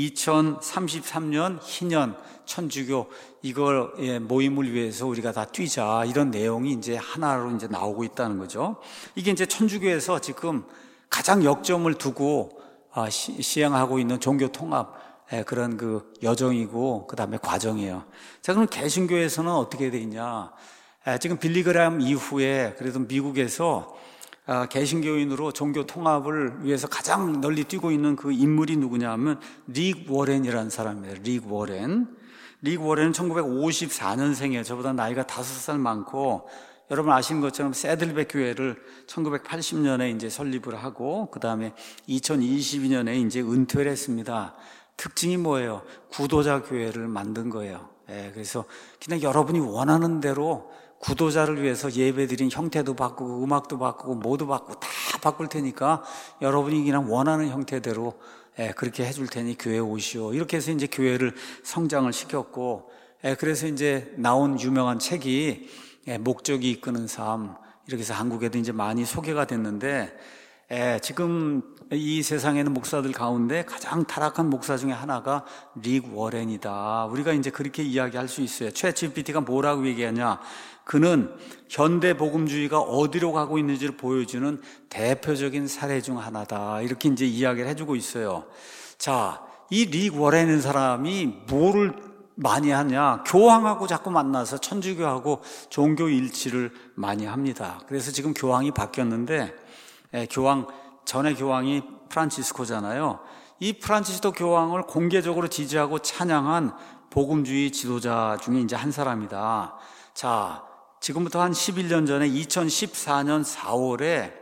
이천삼십삼 년 희년 천주교 이걸 모임을 위해서 우리가 다 뛰자 이런 내용이 이제 하나로 이제 나오고 있다는 거죠. 이게 이제 천주교에서 지금 가장 역점을 두고 시행하고 있는 종교 통합 그런 그 여정이고 그 다음에 과정이에요. 자, 그럼 개신교에서는 어떻게 돼 있냐? 지금 빌리그람 이후에 그래도 미국에서 개신교인으로 종교 통합을 위해서 가장 널리 뛰고 있는 그 인물이 누구냐 하면 릭 워렌이라는 사람이에요. 릭 워렌. 릭 워렌은 천구백오십사 년생이에요. 저보다 나이가 다섯 살 많고, 여러분 아시는 것처럼 새들백 교회를 천구백팔십 년에 이제 설립을 하고, 그 다음에 이천이십이 년에 이제 은퇴를 했습니다. 특징이 뭐예요? 구도자 교회를 만든 거예요. 예, 그래서 그냥 여러분이 원하는 대로 구도자를 위해서 예배드린 형태도 바꾸고 음악도 바꾸고 모두 바꾸고 다 바꿀 테니까 여러분이 그냥 원하는 형태대로 예, 그렇게 해줄 테니 교회에 오시오. 이렇게 해서 이제 교회를 성장을 시켰고, 예, 그래서 이제 나온 유명한 책이 예, 목적이 이끄는 삶, 이렇게 해서 한국에도 이제 많이 소개가 됐는데, 예, 지금 이 세상에는 목사들 가운데 가장 타락한 목사 중에 하나가 릭 워렌이다. 우리가 이제 그렇게 이야기할 수 있어요. 챗지피티가 뭐라고 얘기하냐? 그는 현대 복음주의가 어디로 가고 있는지를 보여주는 대표적인 사례 중 하나다. 이렇게 이제 이야기를 해주고 있어요. 자, 이 릭 워렌이라는 사람이 뭐를 많이 하냐? 교황하고 자꾸 만나서 천주교하고 종교 일치를 많이 합니다. 그래서 지금 교황이 바뀌었는데, 예, 교황, 전에 교황이 프란치스코잖아요. 이 프란치스코 교황을 공개적으로 지지하고 찬양한 복음주의 지도자 중에 이제 한 사람이다. 자, 지금부터 한 십일 년 전에 이천십사 년 사월에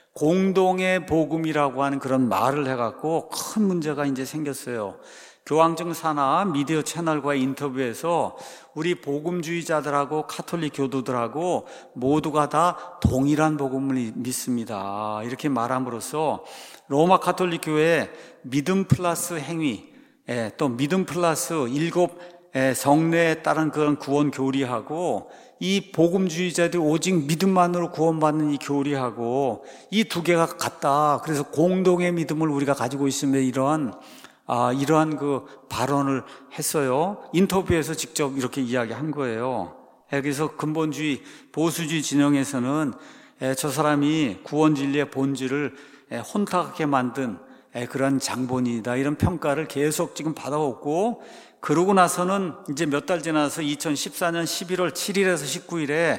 공동의 복음이라고 하는 그런 말을 해갖고 큰 문제가 이제 생겼어요. 교황청 산하 미디어 채널과의 인터뷰에서 우리 복음주의자들하고 카톨릭 교도들하고 모두가 다 동일한 복음을 믿습니다. 이렇게 말함으로써 로마 카톨릭 교회의 믿음 플러스 행위, 또 믿음 플러스 일곱 성례에 따른 그런 구원 교리하고 이 복음주의자들이 오직 믿음만으로 구원받는 이 교리하고 이 두 개가 같다. 그래서 공동의 믿음을 우리가 가지고 있으면 이러한 아, 이러한 그 발언을 했어요. 인터뷰에서 직접 이렇게 이야기한 거예요. 그래서 근본주의, 보수주의 진영에서는 저 사람이 구원 진리의 본질을 혼탁하게 만든 그런 장본인이다, 이런 평가를 계속 지금 받아왔고, 그러고 나서는 이제 몇 달 지나서 이천십사 년 십일월 칠일에서 십구일에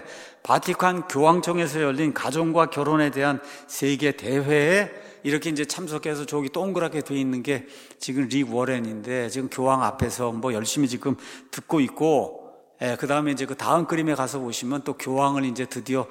바티칸 교황청에서 열린 가정과 결혼에 대한 세계 대회에 이렇게 이제 참석해서 저기 동그랗게 돼 있는 게 지금 릭 워렌인데, 지금 교황 앞에서 뭐 열심히 지금 듣고 있고, 예, 그 다음에 이제 그 다음 그림에 가서 보시면 또 교황을 이제 드디어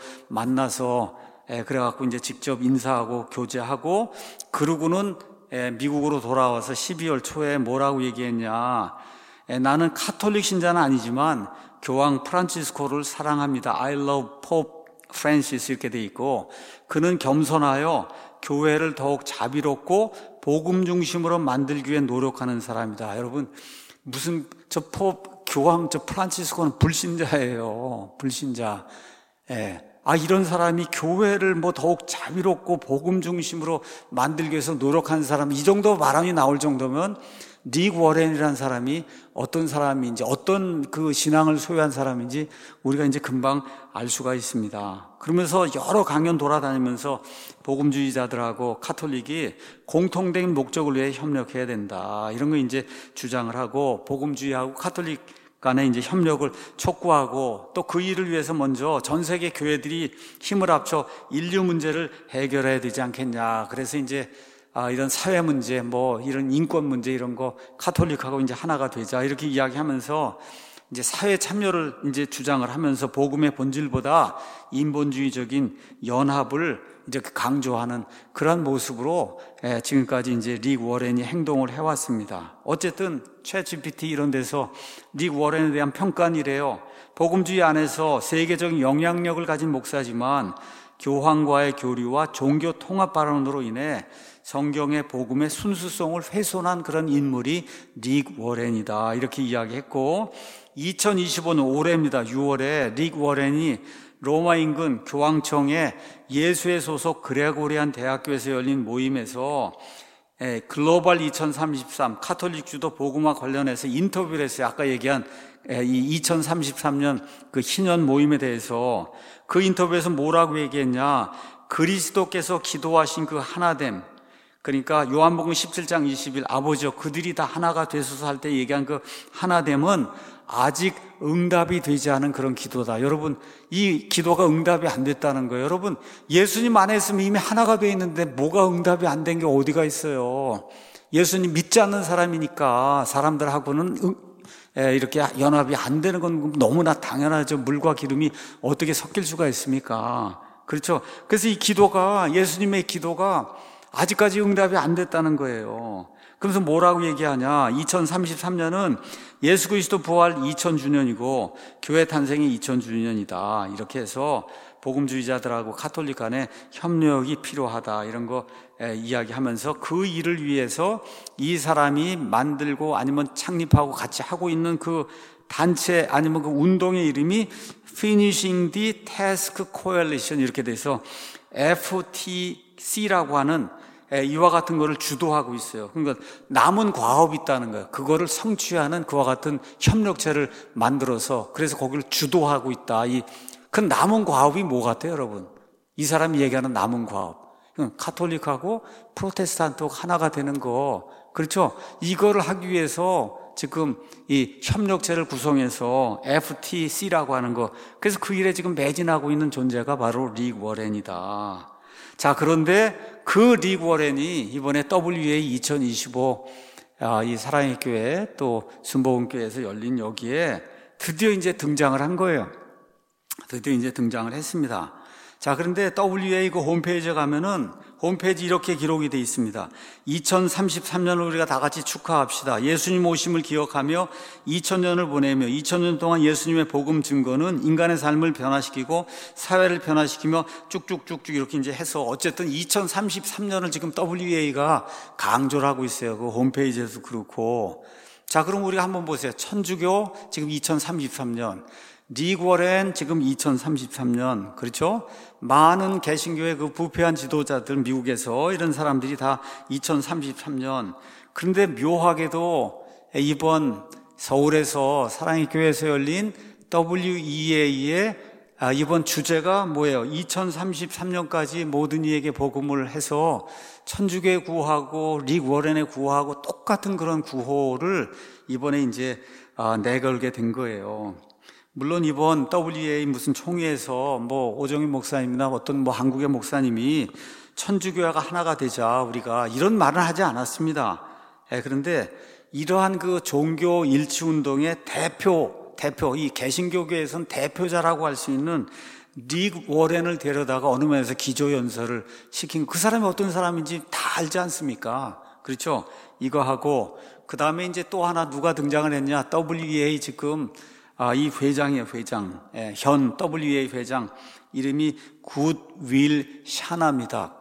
만나서, 예, 그래갖고 이제 직접 인사하고 교제하고, 그러고는 예, 미국으로 돌아와서 십이월 초에 뭐라고 얘기했냐. 예, 나는 카톨릭 신자는 아니지만 교황 프란치스코를 사랑합니다. I love Pope Francis 이렇게 돼 있고, 그는 겸손하여 교회를 더욱 자비롭고 복음 중심으로 만들기 위해 노력하는 사람이다. 여러분, 무슨 저 포 교황 저 프란치스코는 불신자예요. 불신자. 예. 아, 이런 사람이 교회를 뭐 더욱 자비롭고 복음 중심으로 만들기 위해서 노력하는 사람, 이 정도 바람이 나올 정도면 릭 워렌이라는 사람이 어떤 사람인지, 어떤 그 신앙을 소유한 사람인지 우리가 이제 금방 알 수가 있습니다. 그러면서 여러 강연 돌아다니면서 복음주의자들하고 카톨릭이 공통된 목적을 위해 협력해야 된다, 이런 거 이제 주장을 하고, 복음주의하고 카톨릭 간에 이제 협력을 촉구하고, 또 그 일을 위해서 먼저 전 세계 교회들이 힘을 합쳐 인류 문제를 해결해야 되지 않겠냐. 그래서 이제 아, 이런 사회 문제, 뭐 이런 인권 문제 이런 거 카톨릭하고 이제 하나가 되자, 이렇게 이야기하면서 이제 사회 참여를 이제 주장을 하면서 복음의 본질보다 인본주의적인 연합을 이제 강조하는 그런 모습으로 지금까지 이제 릭 워렌이 행동을 해왔습니다. 어쨌든 챗지피티 이런 데서 릭 워렌에 대한 평가는 이래요. 복음주의 안에서 세계적인 영향력을 가진 목사지만 교황과의 교류와 종교 통합 발언으로 인해 성경의 복음의 순수성을 훼손한 그런 인물이 릭 워렌이다, 이렇게 이야기했고, 이천이십오 년 올해입니다. 유월에 릭 워렌이 로마 인근 교황청의 예수의 소속 그레고리안 대학교에서 열린 모임에서 글로벌 이천삼십삼 카톨릭 주도 복음화 관련해서 인터뷰를 했어요. 아까 얘기한 이 이천삼십삼 년 그 희년 모임에 대해서. 그 인터뷰에서 뭐라고 얘기했냐. 그리스도께서 기도하신 그 하나됨, 그러니까 요한복음 십칠 장 이십 일 아버지여 그들이 다 하나가 되소서 할 때 얘기한 그 하나됨은 아직 응답이 되지 않은 그런 기도다. 여러분, 이 기도가 응답이 안 됐다는 거예요. 여러분, 예수님 안에 있으면 이미 하나가 돼 있는데 뭐가 응답이 안 된 게 어디가 있어요. 예수님 믿지 않는 사람이니까 사람들하고는 응, 에, 이렇게 연합이 안 되는 건 너무나 당연하죠. 물과 기름이 어떻게 섞일 수가 있습니까? 그렇죠. 그래서 이 기도가, 예수님의 기도가 아직까지 응답이 안 됐다는 거예요. 그래서 뭐라고 얘기하냐. 이천삼십삼 년은 예수 그리스도 부활 이천 주년이고 교회 탄생이 이천 주년이다. 이렇게 해서 복음주의자들하고 카톨릭 간에 협력이 필요하다, 이런 거 이야기하면서 그 일을 위해서 이 사람이 만들고 아니면 창립하고 같이 하고 있는 그 단체 아니면 그 운동의 이름이 Finishing the Task Coalition 이렇게 돼서 에프티씨라고 하는 이와 같은 거를 주도하고 있어요. 그러니까 남은 과업이 있다는 거예요. 그거를 성취하는 그와 같은 협력체를 만들어서, 그래서 거기를 주도하고 있다. 이 그 남은 과업이 뭐 같아요, 여러분? 이 사람이 얘기하는 남은 과업. 카톨릭하고 프로테스탄트하고 하나가 되는 거. 그렇죠? 이거를 하기 위해서 지금 이 협력체를 구성해서 에프티씨라고 하는 거. 그래서 그 일에 지금 매진하고 있는 존재가 바로 릭 워렌이다. 자, 그런데 그 릭 워렌이 이번에 더블유에이 이천이십오 아, 이 사랑의 교회 또 순복음교회에서 열린 여기에 드디어 이제 등장을 한 거예요. 드디어 이제 등장을 했습니다. 자, 그런데 더블유에이 그 홈페이지에 가면은 홈페이지 이렇게 기록이 되어 있습니다. 이천삼십삼 년을 우리가 다 같이 축하합시다. 예수님 오심을 기억하며 이천 년을 보내며 이천 년 동안 예수님의 복음 증거는 인간의 삶을 변화시키고 사회를 변화시키며 쭉쭉쭉쭉 이렇게 이제 해서 어쨌든 이천삼십삼 년을 지금 더블유에이가 강조를 하고 있어요. 그 홈페이지에도 그렇고. 자, 그럼 우리가 한번 보세요. 천주교 지금 이천삼십삼 년. 릭 워렌 지금 이천삼십삼 년, 그렇죠? 많은 개신교의 그 부패한 지도자들 미국에서 이런 사람들이 다 이천삼십삼 년. 그런데 묘하게도 이번 서울에서 사랑의 교회에서 열린 더블유이에이의 이번 주제가 뭐예요? 이천삼십삼 년까지 모든 이에게 복음을 해서 천주교에 구하고 릭 워렌에 구하고 똑같은 그런 구호를 이번에 이제 내걸게 된 거예요. 물론 이번 더블유이에이 무슨 총회에서 뭐 오정인 목사님이나 어떤 뭐 한국의 목사님이 천주교회가 하나가 되자 우리가 이런 말은 하지 않았습니다. 그런데 이러한 그 종교 일치 운동의 대표, 대표, 이 개신교계에선 대표자라고 할 수 있는 릭 워렌을 데려다가 어느 면에서 기조연설을 시킨 그 사람이 어떤 사람인지 다 알지 않습니까? 그렇죠? 이거 하고 그 다음에 이제 또 하나 누가 등장을 했냐? 더블유이에이 지금 아, 이 회장이에요, 회장. 예, 현 더블유이에이 회장 이름이 굿윌 샤나입니다.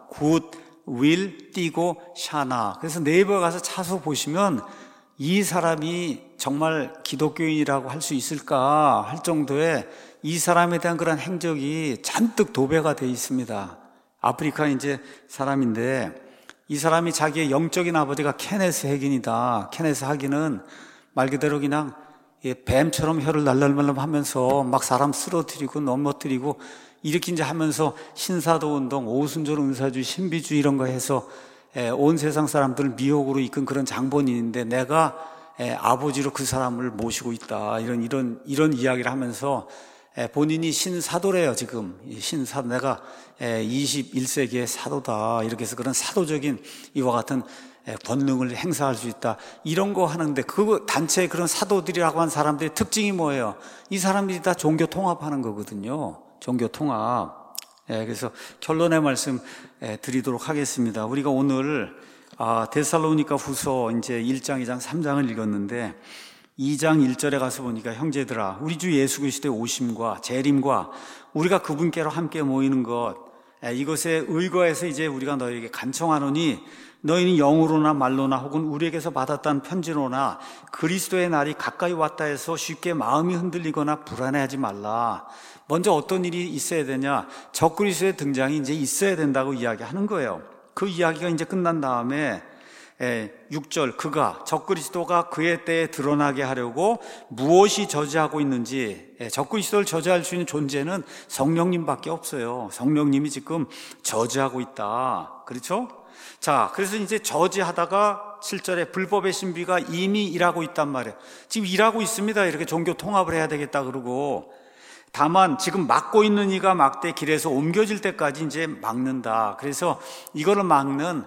굿윌 띄고 샤나. 그래서 네이버 가서 차서 보시면 이 사람이 정말 기독교인이라고 할 수 있을까 할 정도의 이 사람에 대한 그런 행적이 잔뜩 도배가 되어 있습니다. 아프리카 이제 사람인데 이 사람이 자기의 영적인 아버지가 케네스 해긴이다. 케네스 하긴은 말 그대로 그냥 뱀처럼 혀를 날랄말람 하면서 막 사람 쓰러뜨리고 넘어뜨리고 이렇게 이제 하면서 신사도 운동, 오순절 은사주의, 신비주의 이런 거 해서 온 세상 사람들을 미혹으로 이끈 그런 장본인인데 내가 아버지로 그 사람을 모시고 있다. 이런, 이런, 이런 이야기를 하면서 본인이 신사도래요, 지금. 신사도. 내가 이십일 세기의 사도다. 이렇게 해서 그런 사도적인 이와 같은 권능을 행사할 수 있다. 이런 거 하는데 그 단체의 그런 사도들이라고 한 사람들의 특징이 뭐예요? 이 사람들이 다 종교 통합하는 거거든요. 종교 통합. 예, 그래서 결론의 말씀 드리도록 하겠습니다. 우리가 오늘 아, 데살로니가 후서 이제 일 장, 이 장, 삼 장을 읽었는데 이 장 일 절에 가서 보니까 형제들아 우리 주 예수 그리스도의 오심과 재림과 우리가 그분께로 함께 모이는 것 이것에 의거해서 이제 우리가 너희에게 간청하노니 너희는 영으로나 말로나 혹은 우리에게서 받았다는 편지로나 그리스도의 날이 가까이 왔다 해서 쉽게 마음이 흔들리거나 불안해하지 말라. 먼저 어떤 일이 있어야 되냐? 적그리스도의 등장이 이제 있어야 된다고 이야기하는 거예요. 그 이야기가 이제 끝난 다음에 육 절 그가 적그리스도가 그의 때에 드러나게 하려고 무엇이 저지하고 있는지 적그리스도를 저지할 수 있는 존재는 성령님밖에 없어요. 성령님이 지금 저지하고 있다. 그렇죠? 자, 그래서 이제 저지하다가 칠 절에 불법의 신비가 이미 일하고 있단 말이에요. 지금 일하고 있습니다. 이렇게 종교 통합을 해야 되겠다 그러고 다만 지금 막고 있는 이가 막대 길에서 옮겨질 때까지 이제 막는다. 그래서 이거를 막는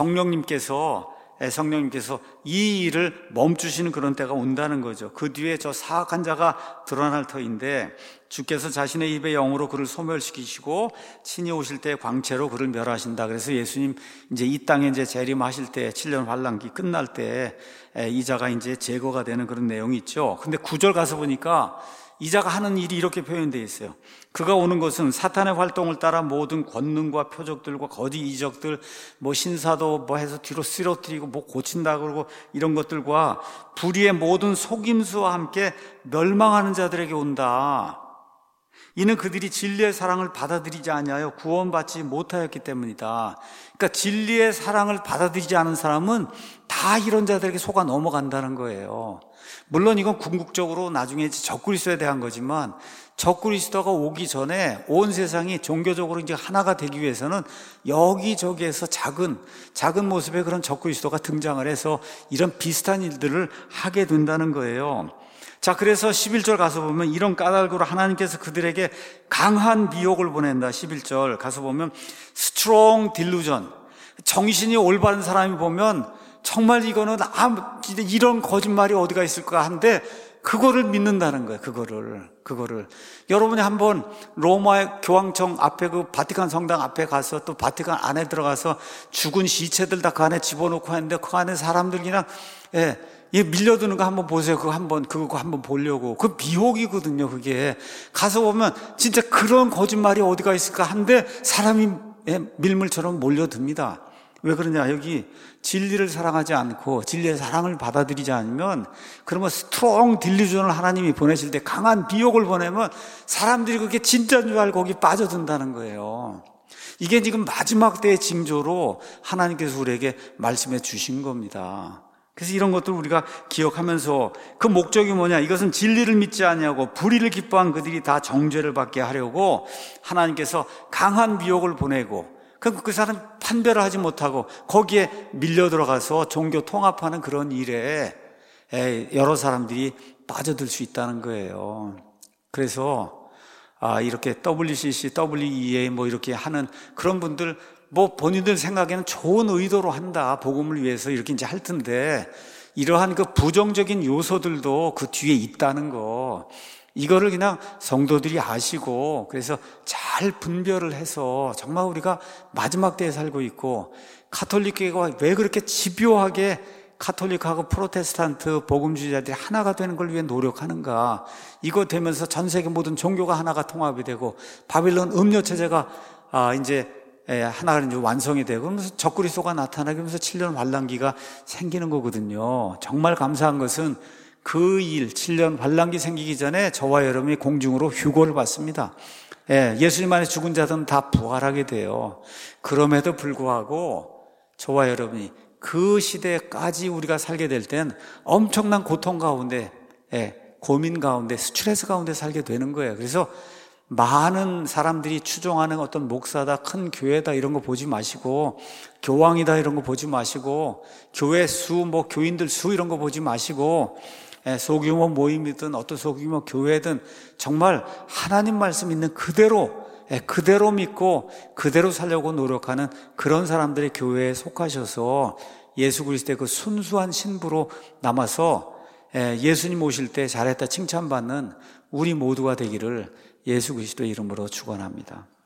성령님께서 성령님께서 이 일을 멈추시는 그런 때가 온다는 거죠. 그 뒤에 저 사악한 자가 드러날 터인데 주께서 자신의 입의 영으로 그를 소멸시키시고 친히 오실 때 광채로 그를 멸하신다. 그래서 예수님 이제 이 땅에 이제 재림하실 때 칠 년 환란기 끝날 때 이 자가 이제 제거가 되는 그런 내용이 있죠. 근데 구 절 가서 보니까 이 자가 하는 일이 이렇게 표현되어 있어요. 그가 오는 것은 사탄의 활동을 따라 모든 권능과 표적들과 거짓 이적들, 뭐 신사도 뭐 해서 뒤로 쓰러뜨리고 뭐 고친다 그러고 이런 것들과 불의의 모든 속임수와 함께 멸망하는 자들에게 온다. 이는 그들이 진리의 사랑을 받아들이지 아니하여 구원받지 못하였기 때문이다. 그러니까 진리의 사랑을 받아들이지 않은 사람은 다 이런 자들에게 속아 넘어간다는 거예요. 물론 이건 궁극적으로 나중에 적그리스도에 대한 거지만 적그리스도가 오기 전에 온 세상이 종교적으로 이제 하나가 되기 위해서는 여기저기에서 작은 작은 모습의 그런 적그리스도가 등장을 해서 이런 비슷한 일들을 하게 된다는 거예요. 자, 그래서 십일 절 가서 보면 이런 까닭으로 하나님께서 그들에게 강한 미혹을 보낸다. 십일 절 가서 보면 strong delusion, 정신이 올바른 사람이 보면 정말 이거는 아, 이런 거짓말이 어디가 있을까 한데 그거를 믿는다는 거예요. 그거를 그거를 여러분이 한번 로마의 교황청 앞에 그 바티칸 성당 앞에 가서 또 바티칸 안에 들어가서 죽은 시체들 다 그 안에 집어넣고 했는데 그 안에 사람들 그냥 예, 이 밀려드는 거 한번 보세요. 그거 한번 그거 한번 보려고 그 미혹이거든요. 그게 가서 보면 진짜 그런 거짓말이 어디가 있을까 한데 사람이 예, 밀물처럼 몰려듭니다. 왜 그러냐? 여기 진리를 사랑하지 않고 진리의 사랑을 받아들이지 않으면 그러면 스트롱 딜리전을 하나님이 보내실 때 강한 비욕을 보내면 사람들이 그게 진짜인 줄 알고 거기 빠져든다는 거예요. 이게 지금 마지막 때의 징조로 하나님께서 우리에게 말씀해 주신 겁니다. 그래서 이런 것들 우리가 기억하면서 그 목적이 뭐냐? 이것은 진리를 믿지 아니하고 불의를 기뻐한 그들이 다 정죄를 받게 하려고 하나님께서 강한 미혹을 보내고 그, 그 사람 판별을 하지 못하고 거기에 밀려 들어가서 종교 통합하는 그런 일에 여러 사람들이 빠져들 수 있다는 거예요. 그래서 아, 이렇게 더블유씨씨, 더블유이에이 뭐 이렇게 하는 그런 분들 뭐 본인들 생각에는 좋은 의도로 한다, 복음을 위해서 이렇게 이제 할 텐데 이러한 그 부정적인 요소들도 그 뒤에 있다는 거, 이거를 그냥 성도들이 아시고 그래서 잘 분별을 해서 정말 우리가 마지막 때에 살고 있고 가톨릭교회가 왜 그렇게 집요하게 카톨릭하고 프로테스탄트 복음주의자들이 하나가 되는 걸 위해 노력하는가. 이거 되면서 전 세계 모든 종교가 하나가 통합이 되고 바빌론 음료 체제가 아 이제 하나가 이제 완성이 되고 그러면서 적그리스도가 나타나면서 칠 년 환란기가 생기는 거거든요. 정말 감사한 것은 그 일, 칠 년 환란기 생기기 전에 저와 여러분이 공중으로 휴거를 받습니다. 예, 예수님 안에 죽은 자들은 다 부활하게 돼요. 그럼에도 불구하고 저와 여러분이 그 시대까지 우리가 살게 될 땐 엄청난 고통 가운데, 예, 고민 가운데, 스트레스 가운데 살게 되는 거예요. 그래서 많은 사람들이 추종하는 어떤 목사다, 큰 교회다 이런 거 보지 마시고, 교황이다 이런 거 보지 마시고, 교회 수, 뭐 교인들 수 이런 거 보지 마시고, 예, 소규모 모임이든 어떤 소규모 교회든 정말 하나님 말씀 있는 그대로, 예, 그대로 믿고 그대로 살려고 노력하는 그런 사람들의 교회에 속하셔서 예수 그리스도의 그 순수한 신부로 남아서 예, 예수님 오실 때 잘했다 칭찬받는 우리 모두가 되기를 예수 그리스도의 이름으로 축원합니다.